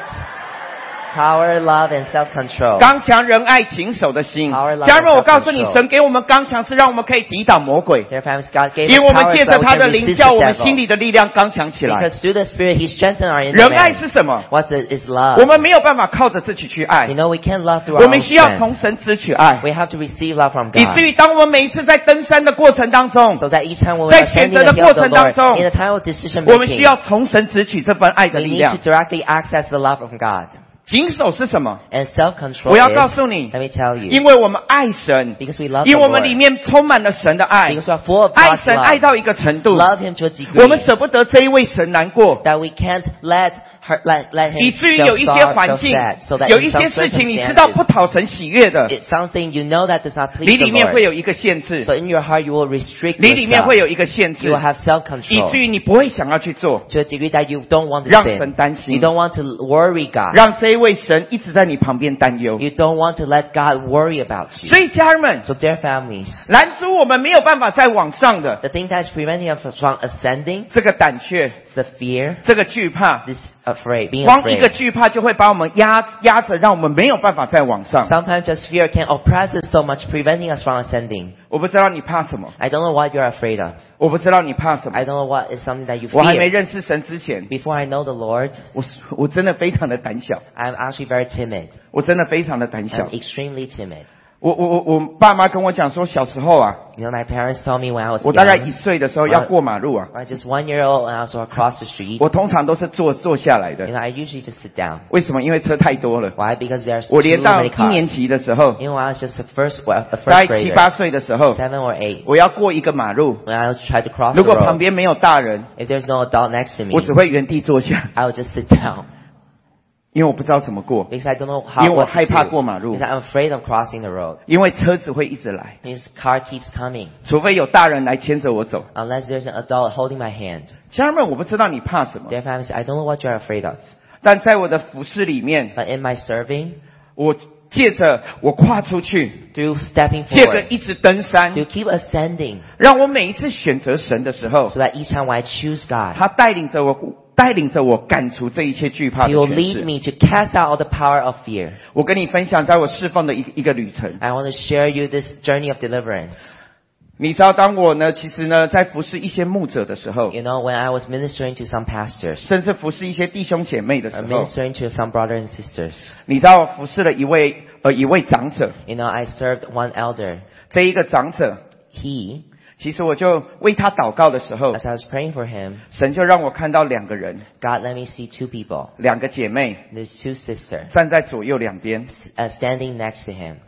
Power, love, and self-control. 刚强、仁爱、谨守的心。 Power, love, 家人们， and 我告诉你， self-control. 神给我们刚强，是让我们可以抵挡魔鬼， Dear families, God gave 因 us 为我们 power 借 so 着 we 他 can 的灵， resist 叫 the 我们心 devil. 里的力量刚强起来。 Because through the Spirit, He strengthened our 仁 inner 爱 man. 是什么？ What's it? Is 我 love. 们没有办法靠着自己去爱 You，know, we can't love through 我 our 们 own 需要 strength. 从神支取爱， We have to receive love from 以 God. 至于当我们每一次在登山的过程当中， So that each time when we're 在 ascending 选择的 the hill 过 of the 程当 Lord, 中， in the time of decision 我们需 making, 要从神支取这份爱的 we 力 need 量 to。directly access the love of God. 谨守是什么？ And self-control 我要 is, 告诉你 let me tell 因 you, 为我们爱神， because we love 因 the 为我们里 Lord, 面充满了神的爱， because we are full of 爱 God's 神爱 love, 到一个程度， love Him to a degree 我们舍不得这一位神难过， that we can't let her, let, let 以 Him 至于 feel 有一些 sorrow, 环 feel 境 sad, so that 有 in 一 some 些事情你知道不 circumstances, 讨神喜悦的， it's something you know that does not 你 please 里 the 面会 Lord. 有一个限制， So in your heart you will restrict 你里面 yourself. 会有一个限制 You will，have 以 self-control 至于你不会想要去做， to a degree that you don't want to 让神 sin. 担 You 心， don't want to worry God. 让这一位神一直在你旁边担忧。 You don't want to let God worry about you. 所以家人们， So dear families, 拦阻我们没有办法再往上的 the thing that's preventing us from ascending 这个胆怯， is the fear, 这个惧怕， this afraid, being 光一个 afraid. 惧怕就会把我们压压着，让我们没有办法再往上。 Sometimes just fear can oppress us so much, preventing us from ascending. 我不知道你怕什么， I don't know what you're afraid of. 我不知道你怕什么。 I don't know what is something that you 我还没 fear. 认识神之前， Before I know the Lord, 我我真的非常的胆小， I'm actually very timid. 我真的非常的胆小 I'm。extremely timid. 我我我我爸妈跟我讲说，小时候啊， You know, my parents told me when I was 我大概 young, 一岁的时候要过马路啊， when I was just one year old and I was across the street, 我通常都是坐坐下来 you 的。 know, I usually just sit down. 为什么？因为车太多了。 Why? Because there's 我 too 连到 many 一年 cars. 级的时候， You know, when I was just a first, well, a 大 first 概七 grader, 八岁的时候， seven or eight, 我要过一个马路， when I tried to cross 如 the 果旁 road, 边没有大人， if there's no adult next to me, 我只会原地坐下， I would just sit down 因为我不知道怎么过， because I don't know 因 how 为我 what 害 to 怕 do. 过马路， Because I'm afraid of crossing the road. 因为车子会一直来， Means car keeps coming 除非有大人来牵着我走。 unless there's an adult holding my hand. 家人们，我不知道你怕什么， Dear families, I don't know what you're afraid of. 但在我的服饰里面， But in my serving, 我借着我跨出去， through stepping 借着 forward, 一直登山， to keep ascending, 让我每一次选择神的时候， so that each time I choose God, 他带领着我，带领着我赶除这一切惧怕的 He will 权 lead 势。 me to cast out all the power of fear. 我跟你分享，在我释放的一一个旅程。 I want to share you this journey of deliverance. 你知道，当我呢，其实呢，在服侍一些牧者的时候， You know, when I was ministering to some pastors, 甚至服侍一些弟兄姐妹的时 or 候， ministering to some brothers and sisters, 你知道，我服侍了一位呃一位长者， you know, I served one elder. 这一个长者， He, 其实我就为他祷告的时候， as I was praying for him, 神就让我看到两个人， God let me see two people, 两个姐妹 these two sisters, 站在左右两边。 uh, standing next to him.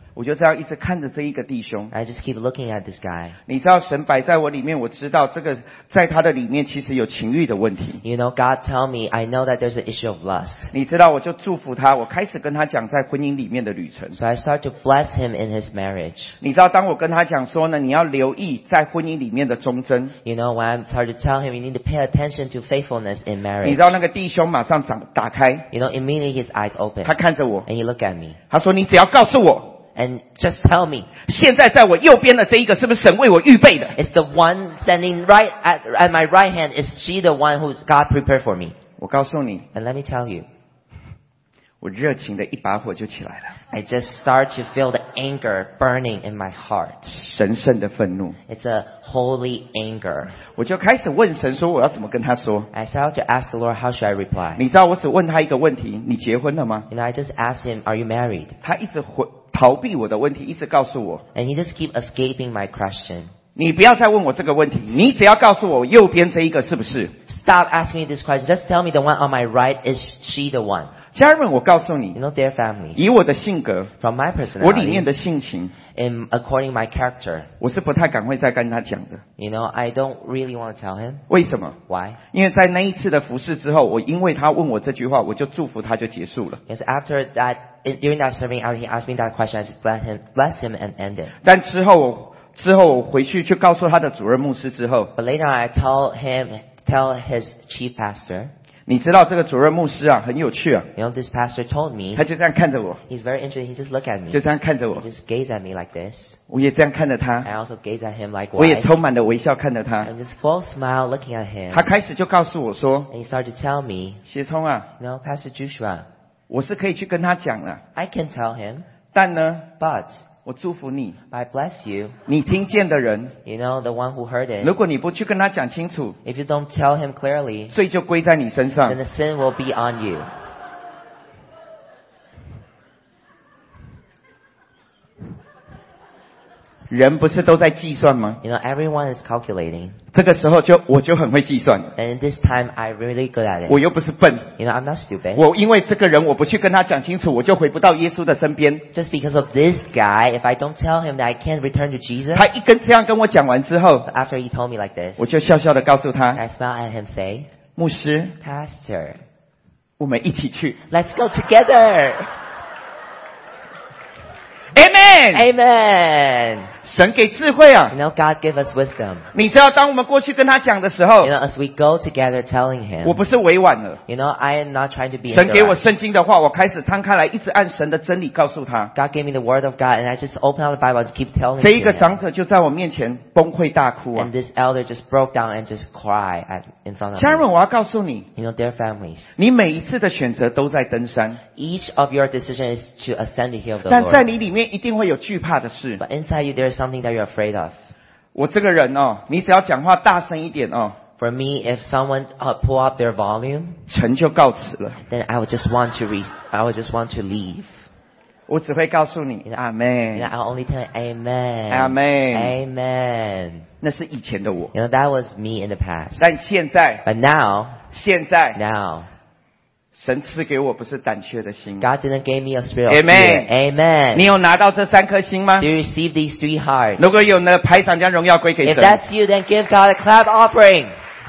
我就这样一直看着这一个弟兄。 I just keep looking at this guy. 你知道神摆在我里面，我知道这个在他的里面其实有情欲的问题。 You know, God tell me, I know that there's an issue of lust. 你知道，我就祝福他，我开始跟他讲在婚姻里面的旅程。 So I start to bless him in his marriage. 你知道，当我跟他讲说呢，你要留意在婚姻里面的忠贞。 You know, when I start to tell him, you need to pay attention to faithfulness in 你 marriage. 知道那个弟兄马上长打开， You know, immediately his eyes open. 他看着我， And he look at me. 他说：“你只要告诉我， And just tell me, 现在在我右边的这一个是不是神为我预备的？” is the one standing right at, at my right hand, is she the one who's God prepared for me? 我告诉你， And let me tell you, 我热情的一把火就起来了， I just start to feel the anger burning in my heart. 神圣的愤怒。 It's a holy anger. 我就开始问神说，我要怎么跟他说？ I start to ask the Lord, how should I reply? 你知道，我只问他一个问题：你结婚了吗？ You know, I just asked him, are you married? 他一直回逃避我的问题，一直告诉我， And he just keep escaping my question. 你不要再问我这个问题，你只要告诉我右边这一个是不是？ Stop asking me this question. Just tell me the one on my right, is she the one? 家人们，我告诉 You 你， know, their families. 以我的性格， From my 我里面 personality, 的性情， in according my character, 我是不太敢会再跟他讲的。 you know, I don't really want to tell him. 为什么？ Why? 因为在那一次的服侍之后，我因为他问我这句话，我就祝福他就结束了。 Because after that, during that serving out, he asked me that question. I just bless him, bless him and end it. 但之后我之后我回去去告诉他的主任牧师之后， But later on, I tell him, tell his chief pastor. 你知道这个主任牧师啊，很有趣啊， You know, this pastor told me, 他就这样看着我， he's very interested. He just look at me. 就这样看着我 He，just gaze at me like this. 我也这样看着 I 他， also gaze at him 我也 likewise. 充满了微笑看着他。 And just full smile looking at him. 他开始就告诉我说 And he started to tell me, 协聪啊， you know, Pastor Joshua, 我是可以去跟他讲了， I can tell him, 但呢， but 我祝福你， I bless you. 你听见的人， You know, the one who heard it. 如果你不去跟他讲清楚， If you don't tell him clearly, 罪就归在你身 then 上。 the sin will be on you. 人不是都在计算吗？ You know, everyone is calculating. 这个时候就我就很会计算， And in this time, I'm really good at 我 it. 又不是笨， You know, I'm not stupid. 我因为这个人我不去跟他讲清楚，我就回不到耶稣的身边。 Just because of this guy, if I don't tell him that I can't return to Jesus, 他一跟这样跟我讲完之后， after he told me like this, 我就笑笑的告诉他， I smile at him say, 牧师， Pastor, 我们一起去。 let's go together. Amen。 Amen. 神给智慧啊 You！know, God give us wisdom. 你知道，当我们过去跟他讲的时候 You，know, as we go together telling 我 him, 不是委婉了。 you know, I am not trying to be 神给我 indirect. 圣经的话，我开始摊开来，一直按神的真理告诉他。 God gave me the word of God, and I just open out the Bible and keep telling 这一个 him. 长者就在我面前崩溃大哭啊 And！this elder just broke down and just cried at, in front of 家人们， me. 我要告诉你， You know, their families. 你每一次的选择都在登山， Each of your decision is to ascend the hill of the 但在 Lord. 你里面一定会有惧怕的事。 But inside you, there is something that you're afraid of. 我这个人哦，你只要讲话大声一点哦， For me, if someone uh, pull up their volume, 城就告辞了。 then I would just want to re- I would just want to leave. 我只会告诉你，阿 You know, 妹， I'll only tell Amen. Amen. Amen. 那是以前的我。 You know, that was me in the past. 但现在， But now, 现在， now, 神赐给我不是胆怯的心。 God didn't give me a spirit of Amen. fear. Amen. 你有拿到这三颗星吗 Do？you receive these three hearts? 如果有呢，拍掌将荣耀归给 If 神。 that's you, then give God a clap offering.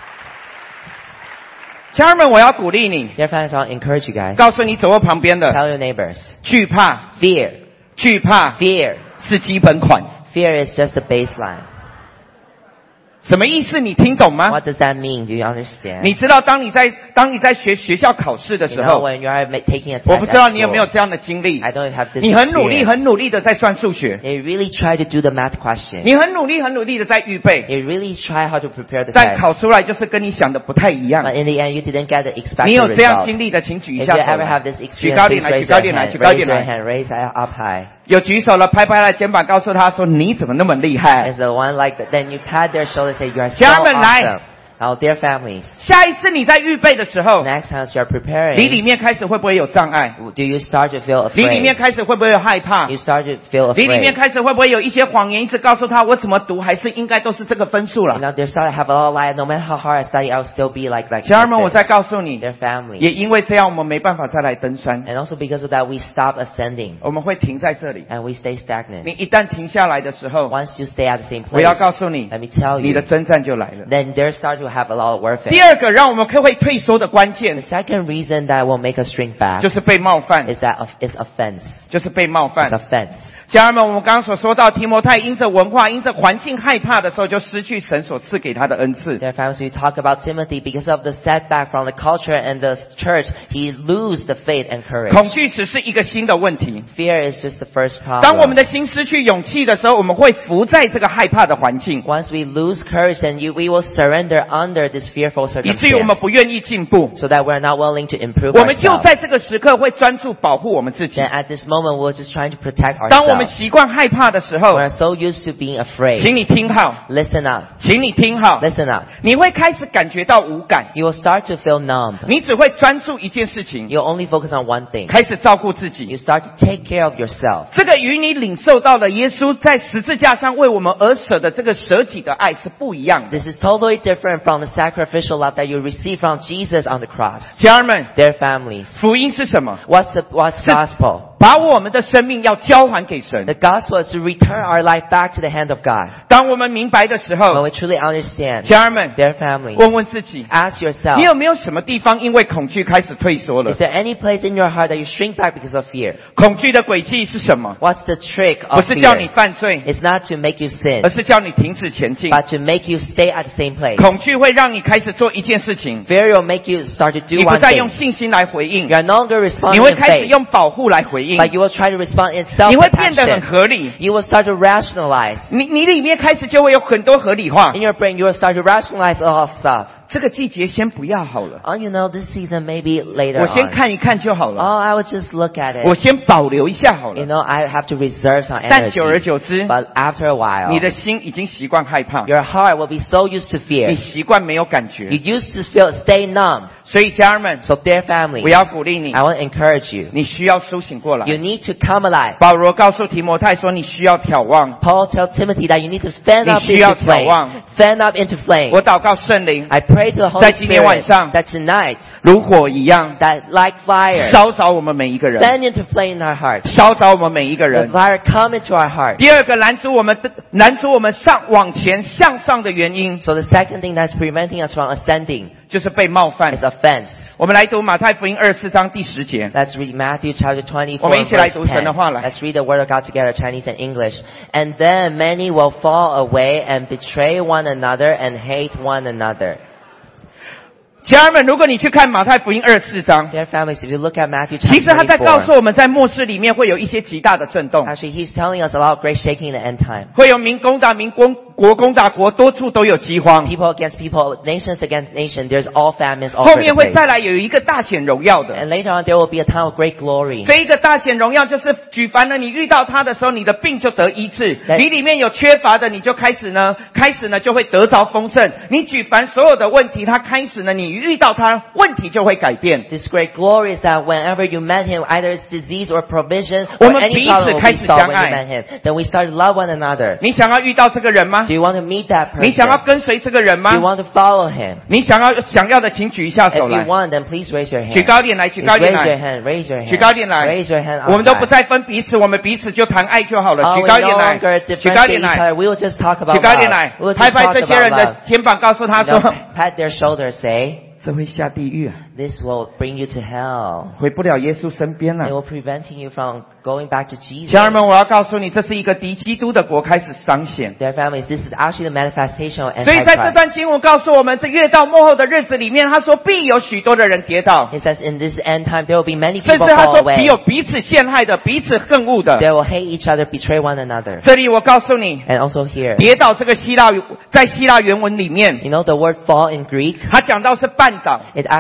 家人们，我要鼓励你， Dear friends, I'll encourage you guys. 告诉你走我旁边的， Tell your neighbors. 惧怕， Fear. 惧怕 Fear. 是基本款。 Fear is just the baseline. 什么意思？你听懂吗？ What does that mean? Do you understand? 你知道，当你在当你在学学校考试的 You 时 know, 候， when you are ma- taking a test 我不知道 at 你有没有 school, 这样的经历。 I don't have this 你很努力， experience. 很努力的在算数学， They really try to do the math question. 你很努力，很努力的在预备， They really try how to prepare the 但 test. 考出来就是跟你想的不太一样 But。in the end, you didn't get the 你 expected 有这样 result. 经历的，请举一 If 下 you 手 ever 来 have this 举 experience, 高点 please 来， raise 举高 your 点来， hand. 举高 Raise 点 your 来。 hand. Raise it up high. 有举手了，拍拍他肩膀，告诉他说：“你怎么那么厉害 Is the one like that? Then you pat their shoulder, say, "You are so 家人们来。 awesome." Our dear families, 下一次你在预备的时候， next time you are 你里 preparing, 面开始会不会有障碍？ do you start to feel 你里面 afraid? 开始会不会有害怕？ You start to feel 你里面 afraid. 开始会不会有一些谎言一直告诉他我怎么读还是应该都是这个分数 You 了？ know, they start to have a lot of life. No matter how hard I study, I'll still be like like 家人们，我 this. 再告诉你， Their family. 也因为这样，我们没办法再来登山， And also because of that, we stop ascending 我们会停在这里。 and we stay 你 stagnant. 一旦停下来的时候， Once you stay at the same 我要 place, 告诉你， let me tell 你的 you, 征战就来了。 then there start to have a lot of 第 warfare. 二个，让我们可会退缩的关 The 键， second reason that will make us shrink back 就是被冒犯， is that of, is offense. 就是被冒 It's 犯。 offense. 家人们，我们刚刚所说到提摩太因着文化、因着环境害怕的时候，就失去神所赐给他的恩赐。 Dear families, we talk about Timothy because of the setback from the culture and the church. He lose the faith and courage. 恐惧只是一个新的问题。 Fear is just the first 当我们 problem. 的心失去勇气的时候，我们会浮在这个害怕的环境， Once we lose courage, then you, we will surrender under this fearful 以至于我们 circumstance, 不愿意进步。 so that we're not willing to improve 我们就 ourselves. 在这个时刻会专注保护我们自己 Then。at this moment, we're just trying to protect 当我们 ourselves. 习惯害怕的时候， We're so used to being 请 afraid. 你听好， Listen up. 请你听好， Listen up. 你会开始感觉到无感， You will start to feel numb. 你只会专注一件事情， You'll only focus on one thing. 开始照顾自 You 己。 start to take care of yourself. 这个与你领受到的耶稣在十字架上为我们而舍的这个舍己的爱是不一样的。 This is totally different from the sacrificial love that you receive from Jesus on the cross. 家人们， Their families. 福音是什么？ What's the what's 是 gospel? 把我们的生命要交还给神 The。gospel is to return our life back to the hand of God. 当我们明白的时 When 候， we truly understand 家人们， their family, 问问自己， ask 你 yourself, 有没有什么地方因为恐惧开始退缩了 is？ there any place in your heart that you shrink back because of fear? 恐惧的轨迹是什么？ What's the trick 不 of 是叫你 fear? 犯罪， It's not to make you sin, 而是叫你停止前进。 but to make you stay at the same place. 恐惧会让你开始做一件事情， Fear will make you start to do 你不 one 再用 thing. 信心来回应， You are no longer 你 responding 会 in 开始 faith, 用保护来回应， but you will try to respond in 你会变得很 self-protection. 合理。 You will start to rationalize. 你你里面开始就会有很多合理化 In。your brain, you will start to rationalize a lot of stuff. 这个季节先不要好了， Oh, you know, this season maybe later 我先 on. 看一看就好了， Oh, I will just look at 我 it. 先保留一下好 You 了。 know, I have to reserve some 但久而 energy. 久之， But after a while, 你的心已经习惯害怕， your heart will be so used to 你 fear. 习惯没有感 You 觉。 used to feel stay numb. 所以家人们， So dear family, 我要鼓励你， I want to encourage you. 你需要苏醒过来。 You need to come alive. 保罗告诉提摩太说，你需要眺望。 Paul tells Timothy that you need to stand up 你需要 into flame. 眺望。 Stand up into flame. 我祷告圣灵 I pray to the Holy 在今天晚 Spirit 上 that tonight, 如火一样 that like fire, 烧着我们每一个人， stand into flame in our hearts. 烧着我们每一个 The 人。 fire come into our heart. 第二个拦阻我们的拦阻我们上往前向上的原因， So the second thing that's preventing us from ascending 就是被冒 is 犯。 offense. 我们来读马太福音二十四章第十节。 Let's read Matthew chapter twenty-four, 我们一起来 verse 读神的话来。 ten. Let's read the word of God together, Chinese and English. And then many will fall away and betray one another and hate one another. 家人们，如果你去看马太福音二十四章， Dear families, if you look at Matthew 其实 chapter 他在告诉 twenty-four, 我们在末世里面会有一些极大的震动， actually he's telling us a lot of great shaking in the end time. 会有民攻打民，国国攻打国，多处都有饥荒。 People against people, nations against nation, there's all famines all 后 over 面 the 会再 place. 来有一个大显荣耀的， And later on there will be a time of great glory. 这一个大显荣耀就是举凡呢，你遇到他的时候，你的病就得医治； 对你里面有缺乏的，你就开始呢，开始呢就会得着丰盛。你举凡所有的问题，他开始呢，你遇到他，问题就会改变。 This great glory is that whenever you met him, either it's disease or provision 我 or 们 any 彼 problem 此 will 开 be 始 solved 相 when 爱。 you met him. Then we start to love one another. 你想要遇到这个人吗？ Do you want to meet that 你想要 person? 跟随这个人 Do 吗 you？want to follow him? 你想要想要的，请举一下 If 手 you 来， want, then please raise your hand. 举高点来，举 Please 高点 raise your 来， hand. Raise your 举 hand. 高点来。 Raise your hand. 我们都 up 不 high. 再分彼此，我们彼此就谈爱就好了。 Oh, 举 we 高 no 点来， longer 举高点 differentiate each 来， other. We will just talk 举 about 高点 love. 来 We will， 拍 just 拍 talk 这些 about 人 love. 的肩膀，告诉他 You know, 说， pat their shoulders, say, 这会下地狱啊， this will bring you to hell. 回不了耶稣身边 It 了。 will preventing you from going back to Jesus. 家人们，我要告诉你，这是一个敌基督的国开始彰显。 Their families, this is actually the manifestation of 所以在这 Antichrist. 段经文告诉我们，这越到末后的日子里面，他说必有许多的人跌倒， It says in this end time there will be many 甚 people 至他 fall 说 away. 必有彼此陷害的、彼此恨恶的。 They will hate each other, betray one another. 这里我告诉你， And also here, 跌倒这个希腊，在希腊原文里面， you know the word fall in Greek, 他讲到是绊倒， it actually talks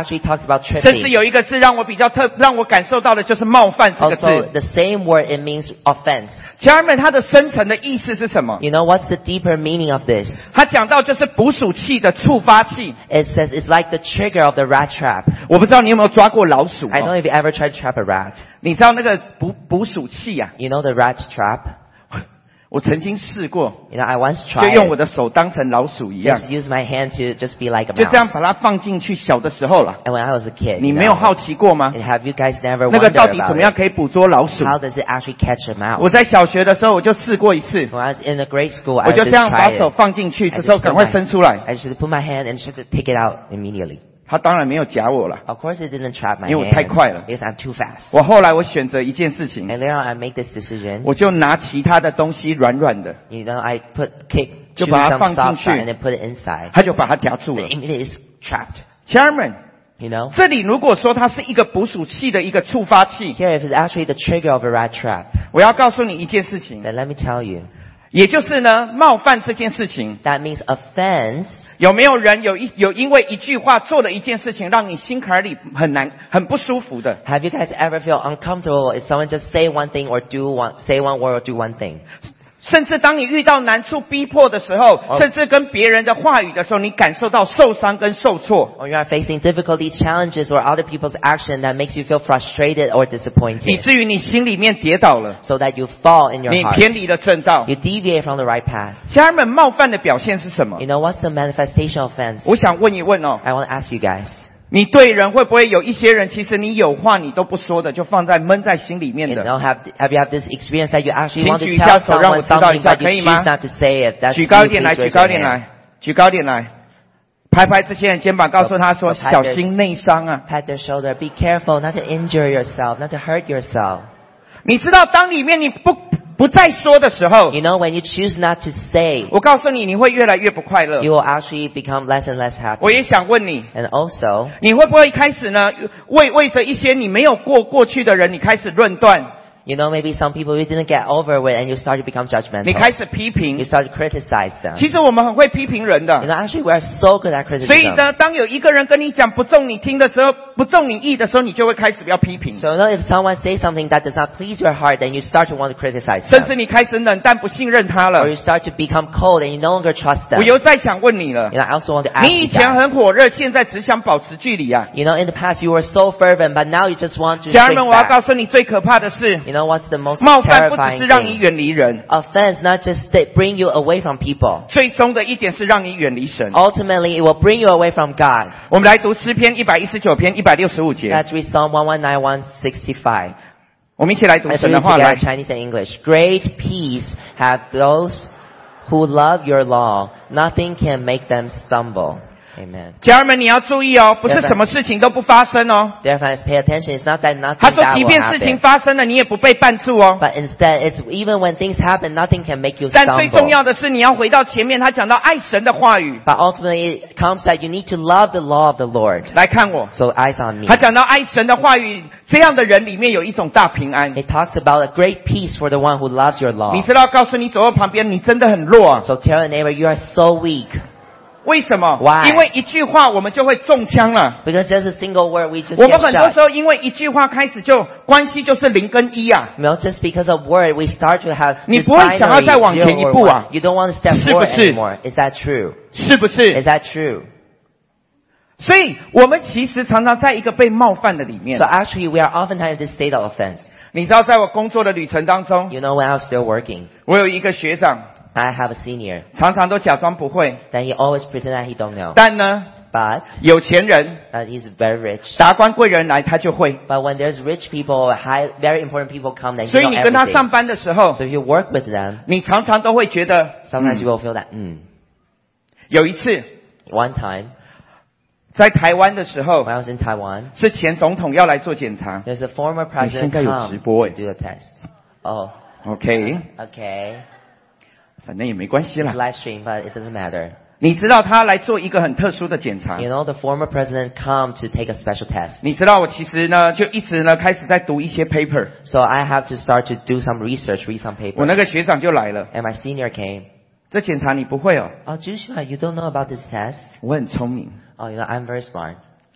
about 甚至 tripping. 有一个字让我比较特让我感受到的就是冒犯这个 Also, 字。 the same word, it means offense. 家人们，它的深层的意思是什么？ You know what's the deeper meaning of this? 他讲到就是捕鼠器的触发器。 It says it's like the trigger of the rat trap. 我不知道你有没有抓过老鼠、 I don't 哦？ know if you ever tried to trap a rat. 你知道那个捕捕鼠器呀、 You know the rat trap? 啊？我曾经试过， You know, I once 就 tried 用我 it. 的手当成老鼠一样， Just use my hand to just be like a 就这样 mouse. 把它放进去。小的时候了， And when I was a kid, 你 you 没有 know, 好奇过吗？ and have you guys never 那个 wondered 到底怎 about 么样 it? 可以捕捉老鼠？ How does it actually catch a mouse? 我在小学的时候我就试过一次， When I was in the grade school, I 我就 just 这样把 tried 手 it. 放进去， I 这时候 just 赶 put 快 my- 伸出来。 I just put my hand and just to take it out immediately. 他当然没有夹我了， Of course, it didn't trap my 因为我太 hand 快了。 because I'm too fast. 我后来我选择一件事情， And later on, I make this decision. 我就拿其他的东西软软的， You know, I put kick, 就 choose 把它 some 放进 soft 去。 side and then put it inside. 他就把它夹住 And 了。 immediately it's trapped. 家人们， You know. 这里如果说它是一个捕鼠器的一个触发器， Here, if it's actually the trigger of a rat trap, 我要告诉你一件事情， then let me tell you, 也就是呢，冒犯这件事情， that means offense. 有没有人有一有因为一句话做了一件事情，让你心坎里很难、很不舒服的？ Have you guys ever feel uncomfortable if someone just say one thing or do one, say one word or do one thing? 甚至当你遇到难处逼迫的时候，甚至跟别人的话语的时候，你感受到受伤跟受挫， Or you are facing difficulties, challenges, or other people's action that makes you feel frustrated or 以 disappointed, 至于你心里面跌倒了， so that you fall in your 你 heart. 偏离了正道。 You deviate from the right path. 家人们，冒犯的表现是什么 You？know what's the manifestation of offense? 我想问一问哦， I want to ask you guys. 你对人会不会有一些人，其实你有话你都不说的，就放在闷在心里面 You 的？ know, have have you have this experience that you actually 请 want to 举一下 tell 手，让我 someone 知道一 something 下， but you 可以吗？ choose not to say it? That's 举 you, 高一点来， please 举 raise 高 your 一点 hand. 来，举高一点来，拍拍这些人肩膀，告诉他说：“小心内伤啊！” Pat their shoulder. Be careful not to injure yourself, not to hurt yourself. 你知道，当里面你不不再说的时候， You know, when you choose not to say, 我告诉你，你会越来越不快乐。 you will actually become less and less happy. 我也想问你， And also, 你会不会开始呢，为为着一些你没有过过去的人，你开始论断， you know, maybe some people you didn't get over with and you start to become 你 judgmental. 开始批 You 评？ start to criticize them. 其实我们很会批评人 You 的， know, actually we are so good at 所以 criticism. 呢，当有一个人跟你讲不中你听的时候，不中你意的时候，你就会开始要批评， So you know, if someone says something that does not please your heart, then you start to want to criticize 甚至 them. 你开始冷淡不信任他 Or 了 you。start to become cold and you no longer trust them. 我又再想问你了 You，know, I also want to ask 你以 you 前 guys. 很火热，现在只想保持距离啊？ You know, in the past you were so fervent, but now you just want to 家人们， shrink 我要 back. 告诉你，最可怕的是， You know what's the most 冒犯不只 terrifying 是让你 thing? 远离人， Offense not just stay, bring you away from people. 最终的一点是让你远离神。 Ultimately, it will bring you away from God. 我们来读诗篇一百一十九篇一百六十五节， Let's read Psalm one nineteen, one sixty-five. 我们一起来读 Let's 神 read 的话 together 来。 Chinese and English. Great peace have those who love your law. Nothing can make them stumble. Amen. 家人们，你要注意哦，不是什么事情都不发生哦。 Therefore, pay attention. It's not that 他 nothing 说， bad 即 will 便事情 happen. 发生了，你也不被绊住哦。 But instead, it's even when things happen, nothing can make you 但最重 stumble. 要的是，你要回到前面，他讲到爱神的话语。 But ultimately, it comes that you need to love the law of the Lord. 来看我， So eyes on me. 他讲到爱神的话语，这样的人里面有一种大平安。 It talks about a great peace for the one who loves your law. 你知道，告诉你左右旁边，你真的很弱啊。 So tell your neighbor, you are so weak. 为什么 Why？ 因为一句话我们就会中枪了。 Because just a single word, we just 我 get 们很多 shot. 时候因为一句话开始就关系就是零跟一啊。 You know, just because of word, we start to have 你 this 不会想要 binary 再往前 zero 一 or 步啊。 one. You don't want to step 是不 forward 是？ anymore. Is that true? 是不 Is 是？ that true? 所以我们其实常常在一个被冒犯的里面 So。actually, we are oftentimes in this state of offense. 你知道，在我工作的旅程当中， You know, when I was still working, 我有一个学长， I have a senior 常常都假装不会， that he always pretend that he don't know. 但呢， But 有钱人、 uh, he's very rich. 达官贵人来他就会。 But when there's rich people, high, very important people come, then 所 you 以 know 你跟他 everything. 上班的时候 So，if you work with them, 你常常都会觉得， sometimes 嗯 you will feel that, mm. 有一次 One time, 在台湾的时候 when，I was in Taiwan, 是前总统要来做检查。 there's a former 你 president 现在有 come 直播 to 哎 do a test. Oh, OK， okay. 反正也没关系 It's 啦。 live stream, but it doesn't matter. 你知道他来做一个很特殊的检查 You。know, the former president come to take a special test. 你知道我其实呢，就一直呢开始在读一些 paper。 So I have to start to do some research, read some 我那 papers. 个学长就来了， And my senior came. 这检查你不会哦。 Oh, Joshua, you don't know about this test? 我很聪明， Oh, you know, I'm very smart.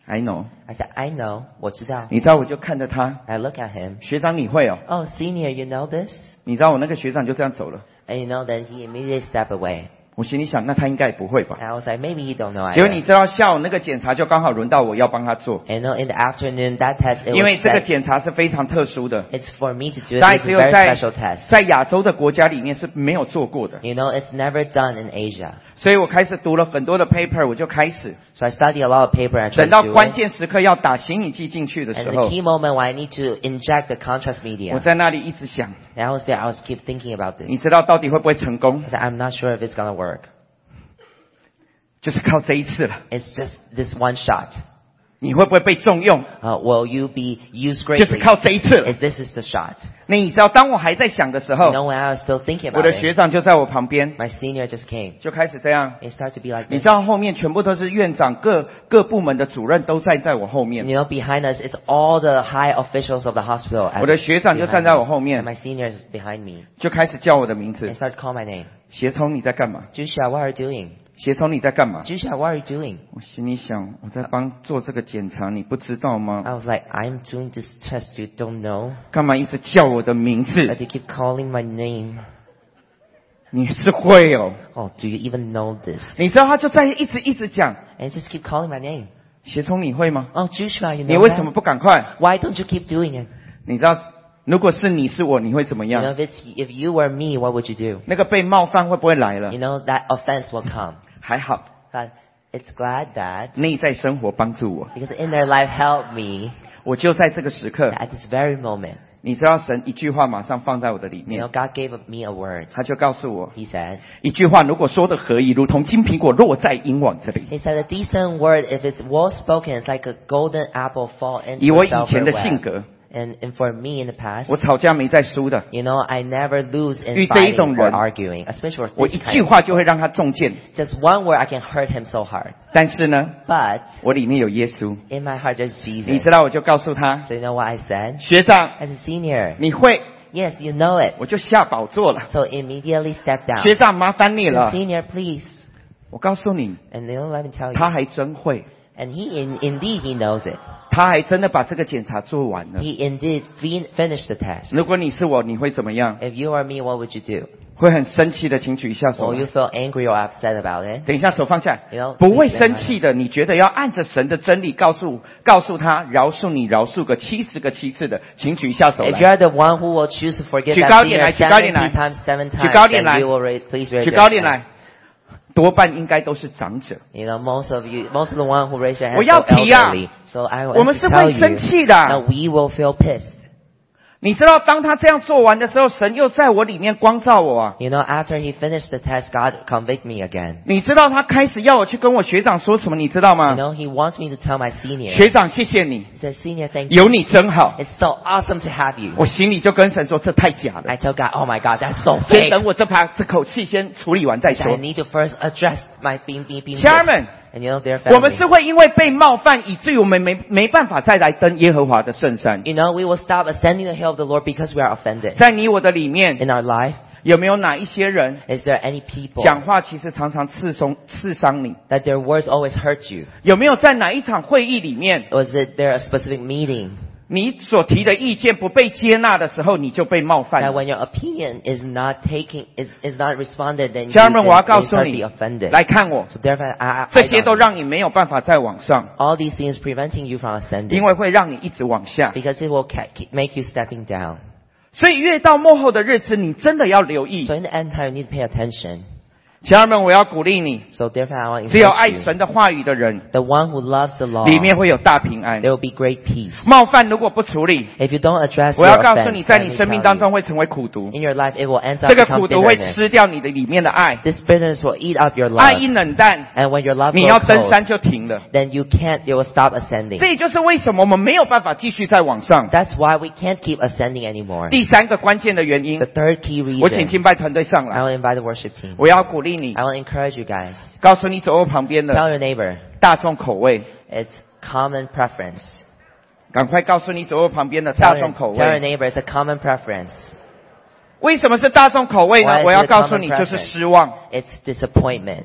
I know。 I said, I know. 我知道。 你知道我就看着他， I look at him. 学长你会哦？ Oh, senior, you know this? 你知道我那个学长就这样走了。 And you know that he immediately stepped away. 我心里想，那他应该也不会吧。 And I was like, maybe he don't know 结果你 either. 知道下午那个检查就刚好轮到我要帮他做， And you know, in the afternoon, that test, it 因 was 为这个 set, 检查是非常特殊的， it's for me to do it. 大概 It's 只 a 有 very 在 special test. 在亚洲的国家里面是没有做过的。 You know, it's never done in Asia. 所以我开始读了很多的 paper， 我就开始 So I study a lot of paper and I try 等到 to do 关 it. 键时刻要打显影剂进去的 And 时 the 候， key moment when I need to inject the contrast 我 media. 在那里一直想， And I was there, I was keep thinking about this. 你知道到底会不会成功？ I said, I'm not sure if it's gonna work. 就是靠这一次了。 It's just this one shot. 你会不会被重用？ Uh, will you be used 就是 greatly? 靠这一次了。 If this is the shot. 那你知道，当我还在想的时 You 候， know, when I was still thinking 我 about 的 it, 学长就在我旁边， my senior just came. 就开始这样。 It started to be like 你 this. 知道后面全部都是院长，各各部门的主任都站在我后 And 面。 you know, behind us, it's all the high officials of the hospital. at- 我的学长就 behind 站在我 me. 后 And 面， my senior is behind me. 就开始叫我的名 And 字。 started to call my name. 协聪你在干嘛？ Jusha, what are you doing? 协聪你在干嘛？ Jusha, what are you doing? 我心里想，我在帮做这个检查，你不知道吗？ I was like, I'm doing this test, you don't know? 干嘛一直叫我的名 But 字？ you keep calling my name. 你是会哦。 Oh, do you even know this? 你知道他就在一直一直讲， And just keep calling my name. 协聪你会吗？ Oh, Jusha, you 你 know 为什么 that? 不赶快？ Why don't you keep doing it? 你知道，如果是你是我，你会怎么 You know, 样？ if it's, if you were me, what would you do? 那个被冒犯会不会来了 You？know, that offense will come. 还好， But it's glad that, 内在生活帮助我， because in their life helped me 我就在这个时刻， at this very moment. 你知道神一句话马上放在我的里 You 面 know,，God gave me a word. 他就告诉我， He said, 一句话如果说的合宜，如同金苹果落在银网这里。 He said, a decent word, if it's well spoken, it's like a golden apple fall 以 into 我 a 以前 velvet 的性 web. 格， And, and for me in the past, 我吵架没在输的， you know, I never lose in 遇这一种 fighting or 人， arguing, especially for 我 this 一 kind 句 of 话就会让他中箭。 just one word I can hurt him so hard. 但是呢， But 我里面有耶稣， in my heart there's 你 Jesus. 知道，我就告诉他， So you know what I said? 学长， As a senior, 你会， yes, you know it. 我就下宝座了。 So immediately step down. 学长，麻烦你了。 Senior, please. 我告诉你， And you know, let me tell you. 他还真会， And he, in, indeed, he knows it. 他还真的把这个检查做完了。 He indeed fin- finished the test. 如果你是我，你会怎么样？ If you are me, what would you do? 会很生气的，请举一下手 Will。you feel angry or upset about it? 等一下，手放下 You know,。 不会生气的，你觉得要按着神的真理告诉告诉他，饶恕你，饶恕个七十个七次的，请举一下手 If 来。 you're the one who will choose to forgive 举 that 高点来， sinner 举高点来。 seventy times, seven 举 times, 高点来。 then you will raise, please raise 举 your 高点 hand. 来。多半应该都是长者。 You know, most of you, most of the one who raise your hand 我要 are 提啊。 elderly. So I 我 want 们 to 是 tell 会 you 生气的。 that we will feel pissed. 你知道，当他这样做完的时候，神又在我里面光照我啊。 You know, after he finished the test, God convict me again. 你知道他开始要我去跟我学长说什么？你知道 You 吗？ know, he wants me to tell my senior. 学长，谢谢你， He says, Senior, thank you. 有你真好。 It's so awesome to have you. 我心里就跟神说，这太假了。 I tell God, oh my God, that's so 先 fake. 等我这把这口气先处理完再 I 说。 need to first address my being, being, being 家人们， And you know, their 我们 family. 是会因为被冒犯，以至于我们没没办法再来登耶和华的圣山。 You know, we will stop ascending the hill of the Lord because we are offended. 在你我的里面， In our life, 有没有哪一些人 is there any people 讲话其实常常刺伤刺伤你？ that their words always hurt you? 有没有在哪一场会议里面， Was it there a specific meeting 你所提的意见不被接纳的时候，你就被冒犯 that 了？ when your opinion is not taking, is, is not responded, then you 家人们， then 我要告 you 诉 start to 你 be offended. 来看我， So therefore, I, I, 这 I 些 don't- 都让你没有办法再往上， all these things preventing you from ascending 因为会让你一直往下。 because it will ca- keep- make you stepping down. 所以越到末后的日子，你真的要留意 So。in the end time, you need to pay attention. 家人们，我要鼓励你， So therefore, I want to 只有爱 encourage you. 神的话语的人， The one who loves the law, 里面会有大平安 there。will be great peace. 冒犯如果不处理， If you don't address 我 your 要告诉 offense, 你，在 let 你 me 生命 tell 当中 you, 会成为苦毒， in your life, it will end up 这个 become 苦毒会 bitterness. 吃掉你的里面的爱， This bitterness will eat up your 爱 love. 一冷淡， And when your love 你 grows 要登 cold, 山就停了。 then you can't, you will stop ascending. 这也就是为什么我们没有办法继续再往上。 That's why we can't keep ascending anymore. 第三个关键的原因 The，third key 我请 reason, 敬拜团队上 I 来， will invite the worship team. 我要鼓励你， I will encourage you guys. 告诉你左右旁边的 Tell your neighbor, 大众口味， it's common preference. 赶快告诉你左右旁边的大 Tell 众 your, 口 tell your 味。 neighbor it's a common preference. 为什么是大众口味呢 Why？is 我要 it 告诉 common 你，就是 preference？ 失望。 It's disappointment.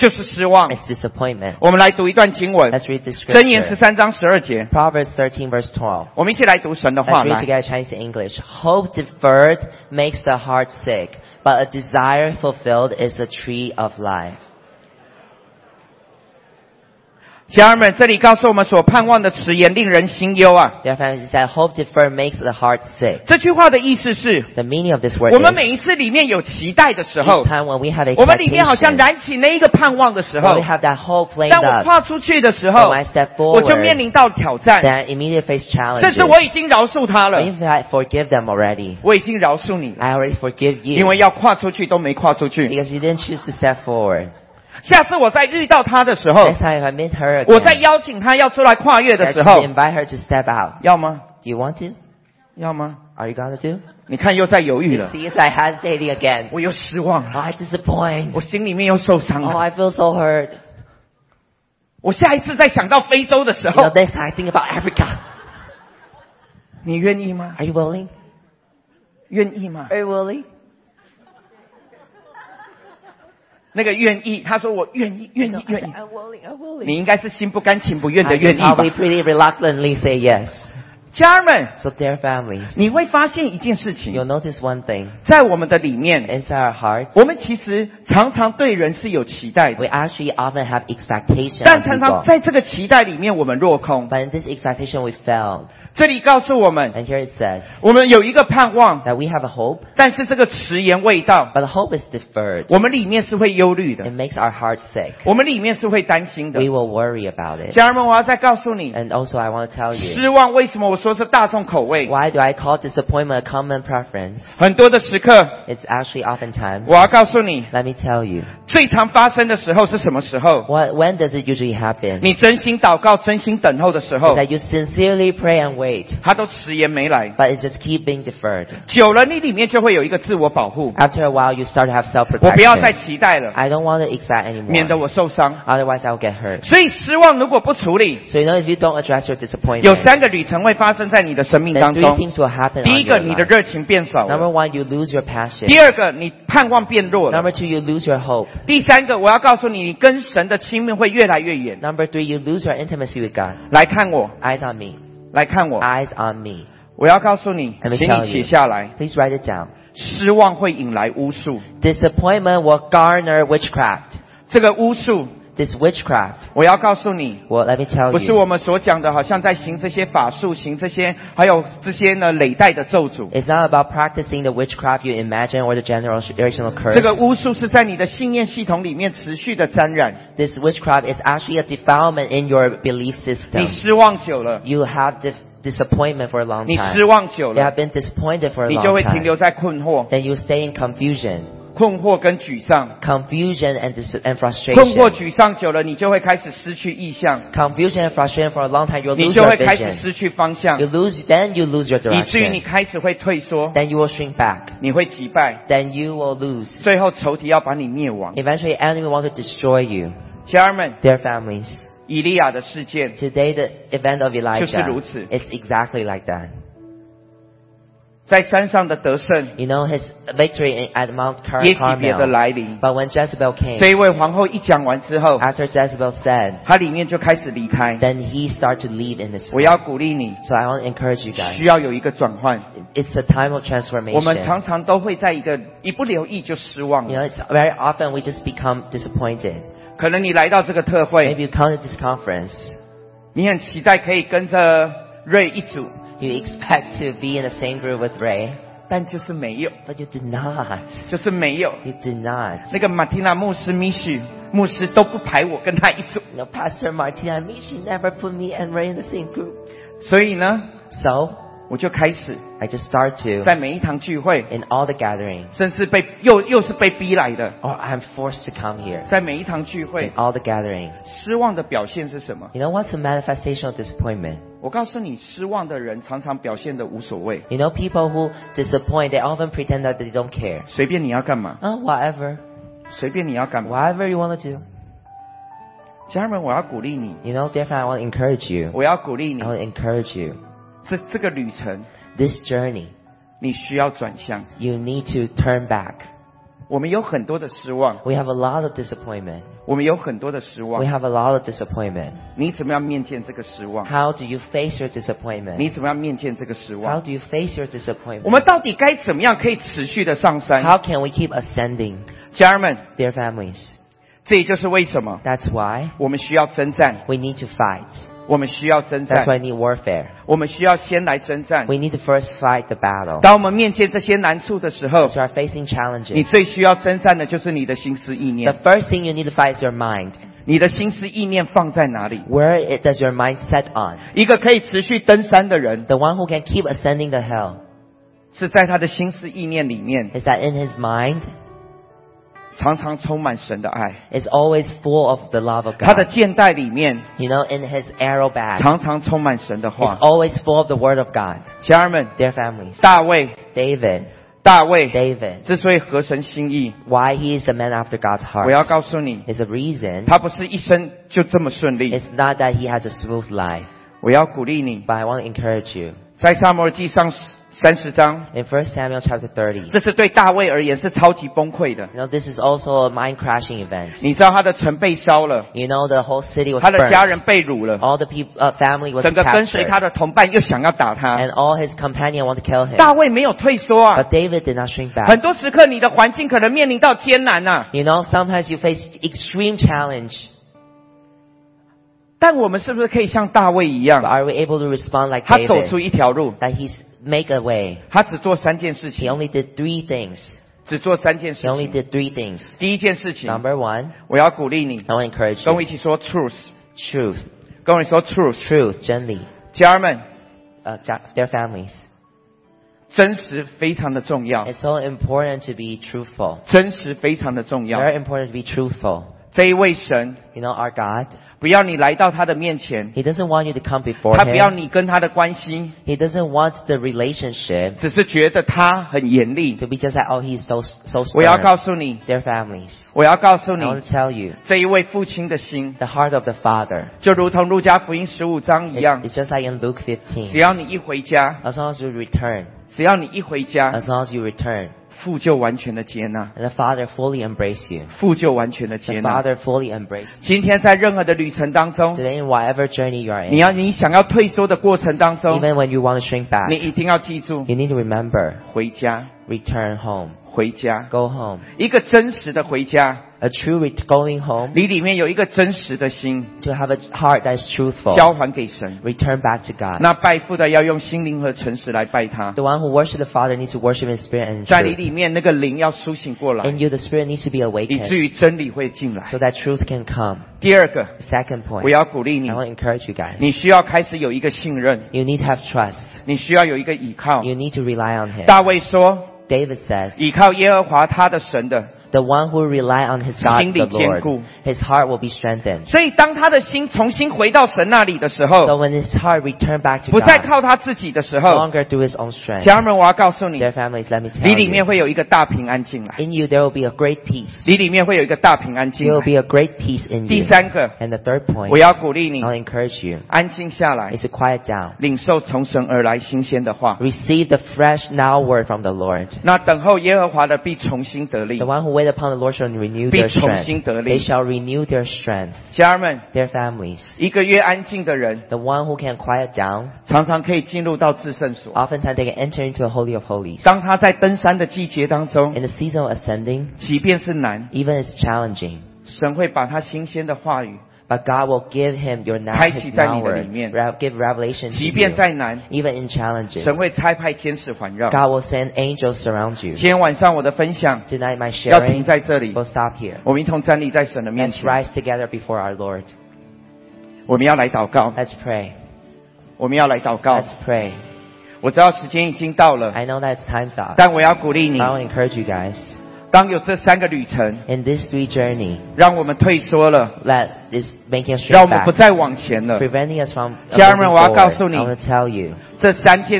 就是失望。 It's disappointment. 我们来读一段经文， Let's read this 箴言十 scripture. 三章十二节， Proverbs thirteen verse twelve. 我们一起来读神的 Let's 话 read 来。 together Chinese and English. Hope deferred makes the heart sick, but a desire fulfilled is a tree of life. 家人们，这里告诉我们所盼望的迟延令人心忧啊。 Dear friends, it said hope deferred makes the heart sick. 这句话的意思是， The meaning of this word 我们 is 每一次里面有期待的时候 each，time when we have 我们里面好像 expectation, 燃起那一个盼望的时 when 候 we，have that hope flamed 当我 up, 跨出去的时 when 候， I step 我就面 forward, 临到挑战， then immediately face 甚 challenges. 至我已经饶恕他了， Even if I forgive them already, 我已经饶恕你了， I already forgive 因 you 为要跨出去都没跨出去。 because you didn't choose to step forward. 下次我再遇到他的时候， Next time if I meet her 我再 again, 邀请他要出来跨越的 I 时 should 候， invite her to step out. 要吗？ Do you want to? 要吗？ Are you gonna do? 你看又在犹豫 You 了， see, I hesitating again. 我又失望 Oh, 了， I disappoint. 我心里面又受伤 Oh, 了。 I feel so hurt. 我下一次再想到非洲的时 You know, 候， next time I think about Africa. 你愿意吗？ Are you willing? 愿意吗？ Are you willing? 那个愿意，他说我愿意，愿 No, 意， I 愿 said, 意。 I'm willing, I'm willing. 你应该是心不甘情不愿的 I 愿 would 意吧？ probably pretty reluctantly say yes. 家人们， So dear families, 你会发现一件事 you'll 情， notice one thing. 在我们的里面， Inside our hearts, 我们其实常常对人是有期待 we 的， actually often have expectation 但 of 常常 people. 在这个期待里面我们落空。 But in this expectation we failed. 这里告诉我们， And here it says 我们有一个盼望， that we have a hope, 但是这个迟延未到， but the hope is deferred. 我们里面是会忧虑 It 的， makes our hearts sick. 我们里面是会担心的 We。will worry about it. 家人们，我要再告诉你， And also I want to tell you, 失望为什么我说是大众口味？ why do I call disappointment a common preference? 很多的时刻， It's actually oftentimes, 我要告诉你， let me tell you, 最常发生的时候是什么时候？ what, when does it usually happen? 你真心祷告、真心等候的时候 It's，that you sincerely pray and wait, 它都迟延没来。 but it just keep being deferred. 久了，你里面就会有一个自我保护， After a while, you start to have 我不要再 self-protection. 期待了， I don't want to expect 免得 anymore. 我受伤。 Otherwise, I'll get hurt. 所以失望如果不处理， So you know, if you don't address your 有 disappointment, 三个旅程会发生在你的生命 then 当 three 中。 things will happen 第 on 一个， your 你的 life. 热情变少 Number 了； one, you lose your passion. 第二个，你盼望变弱了； Number two, you lose your hope. 第三个，我要告诉你，你跟神的亲密会越来越远。 Number three, you lose your intimacy with God. 来看我， Eyes on me. 来看我， Eyes on me. 我要告诉你 Let me， 请 tell 你写 you. 下来。 Please write it down. 失望会引来巫术， Disappointment will garner witchcraft. 这个巫术， This witchcraft, 我要告诉你， well, let me tell 不是 you, 我们所讲的，好像在行这些法术，行这些，还有这些呢累代的咒诅。 it's not about practicing the witchcraft you imagine or the generational curse. 这个巫术是在你的信念系统里面持续的沾染。 This witchcraft is actually a defilement in your belief 你 system. 失望久了， You have this disappointment for a long 你 time. 失望久 You 了， have been disappointed for a 你就 long 会停留 time. 在困惑、 Then you stay in confusion. 困惑跟沮丧。 Confusion and, dis- and 困 frustration. 惑、沮丧久了，你就会开始失去意向， Confusion and frustration for a long time, you'll 你 lose 就 your 会开始 vision. 失去方向， You lose, then you lose your 以至于你 direction. 开始会退缩， Then you will shrink back. 你会击败， Then you will lose. 最后仇敌要把你灭亡。 Eventually, enemy want to destroy you. 家人们， Dear families, 以利亚的事件 today the event of 就是如 Elijah, 此。 it's exactly like that. 在山上的得胜， You know his victory in- at Mount Car- 耶洗别的 Carmel. 来临。 But when Jezebel came, 这一位皇后一讲完之后， after Jezebel said, 她里面就开始离开。 then he started to leave in his 我要鼓励你， So I want to encourage you 需 guys. 要有一个转换。 It's a time of 我们 transformation. 常常都会在一个一不留意就失望 You 了。 know, it's very often we just become disappointed. 可能你来到这个特会， Maybe you come to this conference, 你很期待可以跟着瑞一组， you expect to be in the same group with Ray, 但就是没有， but you did not. 就是没有。 You did not. 那个马蒂娜牧师、米许牧师都不排我跟他一组， You know, Pastor Martina and me, she never put me and Ray in the same group. 所以呢， So 我就开始 I just start to, 在每一堂聚会， in all the gatherings, 甚至被又又是被逼来的， or I'm forced to come here, 在每一堂聚 in 会， all the gatherings. 失望的表现是什么？ You know what's the manifestation of disappointment? 我告诉你，失望的人常常表现的无所谓， You know, people who disappoint, they often pretend that they don't care. 随便你要干嘛， Oh, whatever. 随便你要干嘛。 Whatever you want to do. 家人们，我要鼓励你， You know, dear friend, I want to encourage you. 我要鼓励你 I，want to encourage you. 这这个旅程 This journey, 你需要转向， you need to turn back. 我们有很多的失望， We have a lot of disappointment. 我们有很多的失 We 望。 have a lot of disappointment. 你怎么样面见这个失望？ How do you face your 你 disappointment? 怎么样面见这个失 How 望？ do you face your 我 disappointment? 们到底该怎么样可以持续的上山？ How can we keep ascending? 家人们， Dear families, 这也就是为什么 that's why 我们需要征战， we need to fight. 我们需要征 That's 战， why we need warfare. 我们需要先来征战。 We need to first fight the battle. 当我们面见这些难处的时候， As we are facing 你 challenges, 最需要征战的就是你的心思意 the 念。 first thing you need to fight is your mind. 你的心思意念放在哪里？ Where it does your mind set on? 一个可以持续登山的人， The one who can keep ascending the hill 是在他的心思意念里面， is that in his mind 常常充满神的爱。 is always full of the love of 他的 God. 箭袋里面 You know, in his arrow bag 常常充满神的 is 话。 always full of the word of God. 家人们， Dear families, 大卫， David, 大卫 David, 之所以合神心意， why he is the man after God's 我要 heart 告诉你， is a reason. 他不是一生就这么顺利。 It's not that he has a smooth life, 我要鼓励你， but I want to encourage you. 在撒母耳记上三十章， In First Samuel chapter thirty, 这是对大卫而言是超级崩溃的。 you know, this is also a mind-crashing event. 你知道他的城被烧了， You know, the whole city was 他的家 burned. 人被掳了， All the people, uh, family was 整个跟随 captured. 他的同伴又想要打他。 And all his companions want to kill him. 大卫没有退缩啊。 But David did not shrink back. 很多时刻，你的环境可能面临到艰难呐、 You know, sometimes you face extreme challenge. 但我们是不是可以像大卫一 But 样， are we able to respond like 他走出 David? 一条路， That he's make a way. 他只做三件事 He 情， only did three things. 只做三件 He 事 only 情。 did three things. 第一件事情， Number one, 我要鼓励你， I want to encourage 跟我 you. 一起说 truth， Truth. 跟我一起说 truth。 Truth, 真理. 家人们， Uh, ja- their families. 真实非常的重要， It's so important to be truthful. 真实非常的重要。 Very important to be truthful. 这一位神， You know, our God, 不要你来到他的面前， He doesn't want you to come before 他不要 Him. 你跟他的关系， He doesn't want the relationship 只是觉得他很严厉。 to be just like, oh, He's so, so 我要 stern. 告诉你， Their families. 我要告诉 I 你， want to tell you, 这一位父亲的心， the heart of the Father. 就如同路加福音十五章一 It- 样， It's just like in Luke 只 fifteen. 要你一回家， As long as you return, 只要你一回家， as long as you return, 父就完全的接纳， and the Father fully embrace you. 父就完全的 The 接纳。 Father fully embrace you. 今天在任何的旅程当中， Today, in whatever journey you are 你 in, 要你想要退缩的过程当中， even when you want to shrink 你 back, 一定要记住， you need to remember, 回家， return home, 回家， go home. 一个真实的回家， A true re- going home, 你里面有一个真实的心， to have a heart that is truthful, 交还给神。 return back to God. 那拜父的要用心灵和诚实来拜他， The one who worships the Father needs to worship in spirit and in 在你 truth. 里面那个灵要苏醒过来， In you, the spirit needs to be 以 awakened 至于真理会进来。 so that truth can come. 第二个， Second 我 point, 要鼓励 I 你， want to encourage you guys. 你需要开始有一个信任， You need to have trust. 你需要有一个倚靠。 You need to rely on Him. 大卫说， David says, 倚靠耶和华他的神的。 the one who rely on his God, 心里 the 坚固。 Lord, his heart will be strengthened. 所以当他的心重新回到神那里的时 So 候， when his heart returned back to 不再 God, 靠他自己的时 no 候， longer through his own strength. 家人们，我要告诉你， Dear families, let me 你 tell 里面 you, 会有一个大平安进来， in you there will be a great peace. 你里面会有一个大平安进 There will 来。 be a great peace in 第 you. 三个， And the third point, 我要鼓励 I 你 want to encourage you, 安静下来， is to quiet down. 领受从神而来新鲜的话。 Receive the fresh now word from the Lord. 那等候耶和华的必重新得力 The。one who wait upon the Lord shall renew 必 their 重 strength. 新得力 They shall renew their strength. 家人们， Their families. 一个越安静的人， The one who can quiet down, 常常可以进入到至圣所。 oftentimes they can enter into a holy of holies. 当他在登山的季节当中， In the season of ascending, 即便是难， even it's challenging, 神会把他新鲜的话语， but God will give him your now, 开启 his 在 now 你的 word, 里面。 re- give revelation to 即便 you. 再难， Even in challenges, 神会差派天使环绕。 God will send angels surround you. 今天晚上我的分享 Tonight my 要停 sharing 在这里， will stop here. 我们一同站立在神的面 Let's 前， rise together before our Lord. 我们要来祷告， Let's pray. 我们要来祷告。 Let's pray. 我知道时间已经到了， I know that it's time's up. 但我要鼓励你 I，want to encourage you guys. 当有这三个旅程， In this three journey 让我们退缩了， that is making us 让 shrink 我们不 back, 再往前了。 preventing us from 家人们， moving 我要告 forward, 诉你 I want to tell you, 这三件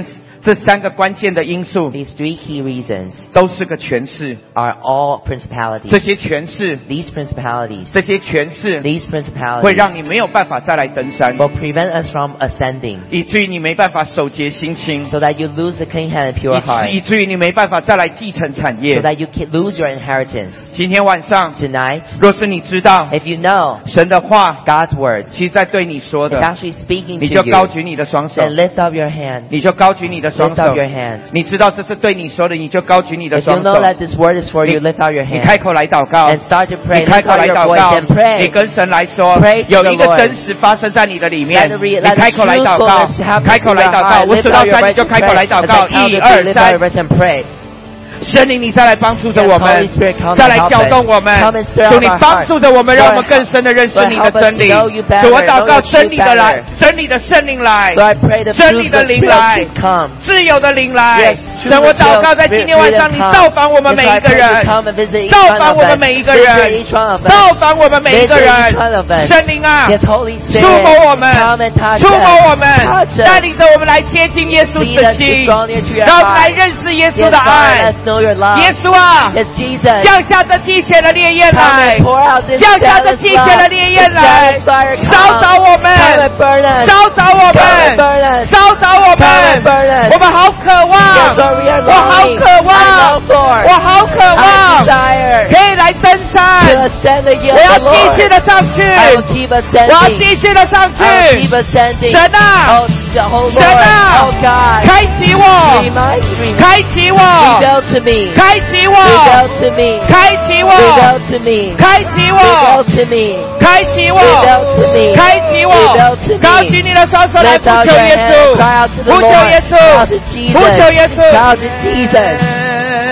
这三个关键的因素 these three key reasons 都是个权势， are all 这 principalities. 些权势， These principalities, 这些权势 these 会 principalities 让你没有办法再来登山， will prevent us from ascending, 以至于你没办法守节心清， so that you lose the clean hand and pure 以 heart, 以至于你没办法再来继承产 so 业。 that you can lose your inheritance. 今天晚上， Tonight, 若是你知道 if you know 神的话， God's words 其实在对你说 is 的， actually speaking 你 to 就高 you, 举你的双手， then lift up your hand. 你就高举你的双 Lift 手 up。your hand. 你知道这是对你说的，你就高举你的 If you 双 know 手。 that this word is for you, 你 lift out your 你 hand 开口来祷告， and start to 你 pray. 开 Lift 口 out 来 your 祷 voice 告 and，pray. 你跟神来说 Pray，to 有一个 the Lord 真实发生在你的里面。 Let the re- 你 let the 开口来祷告 truthfulness happen， 开口来祷 to 告， your 我 heart. 数 Lift 到 out your 三你 voice 就 and 开口来 pray. 祷 As 告， I count 一 to 二 three, lift out 三 your。voice and pray. 圣灵，你再来帮助着我们 Yes, Holy Spirit, come and 再来 help 搅 us. 动我们 Come and stir。 主， up 你 our 帮助着我们， hearts. 让我们更深的认识 Lord, 你的 help us 真理 to know you。better, 主，我祷 know 告 your 真 truth 理的来 better。， 真理的圣灵来， So I pray the 真 fruit 理 of 的 the 灵 Spirit 来 should，come. 自由的灵来 Yes，。 神，我 truth of 祷告在 the 今天晚上， Spirit 你 come. 造访我们 Yes, 每 I 一个 pray 人 you，come and visit each 造 one 访 of 我们 us. 每一个 Visit 人 each one of，us. 造访我们每一个 Visit 人 each one of us。 圣灵啊， Yes, Holy 触摸 Spirit, 我们 come and touch， 触摸 us. 我们 Touch，us， 带领着我们来接近耶稣 lead 的 us to 心， draw near to your 让我们来 heart. 认识耶稣 Yes, 的 Lord, 爱 let's。know your love. 耶稣啊， Yes, Jesus, 降下这激起的烈焰 come 来 and，pour out this 降下这 zealous 激起的 love. 烈焰 This 来 zealous fire， 烧着 come. 我 Come 们 and，burn us. 烧着我 Come and 们， burn us. 烧着我 Come and 们 burn us.， 我们好渴望 Yes, Lord, we are 我好 longing. 渴 I 望 long for， 我好渴 I 望 desire 可以来登 to 山， ascend the hill 我 of 要 the 继续 Lord. 的上去， I will keep 我要 ascending. 继续的上 I will 去 keep，ascending. 神啊， Oh, the whole 神 Lord, 啊 oh God, 开启我， remind me, 开启我， reveal to me, 开启我， reveal to me, 开启我， reveal to me, 开启 reveal 我， to me, 开启我， reveal to me, 开启我 reveal to， 高 me. 举你的双手来 Lift 呼 out 求 your 耶 hands, 稣， cry out to the 呼求 Lord, 耶 cry out 稣 to，Jesus, 呼求耶 cry 稣 out to Jesus.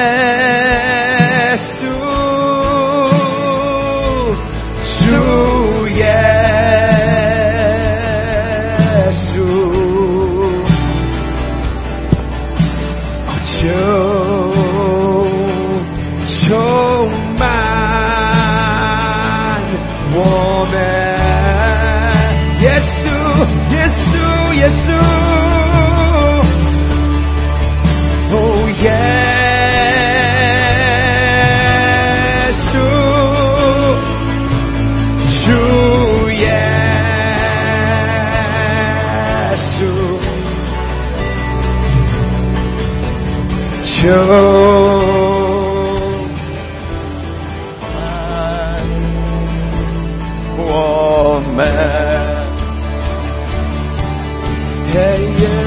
主耶稣，就充满我们，耶稣，耶稣，耶稣，哦耶稣，主耶稣，就。我们，耶耶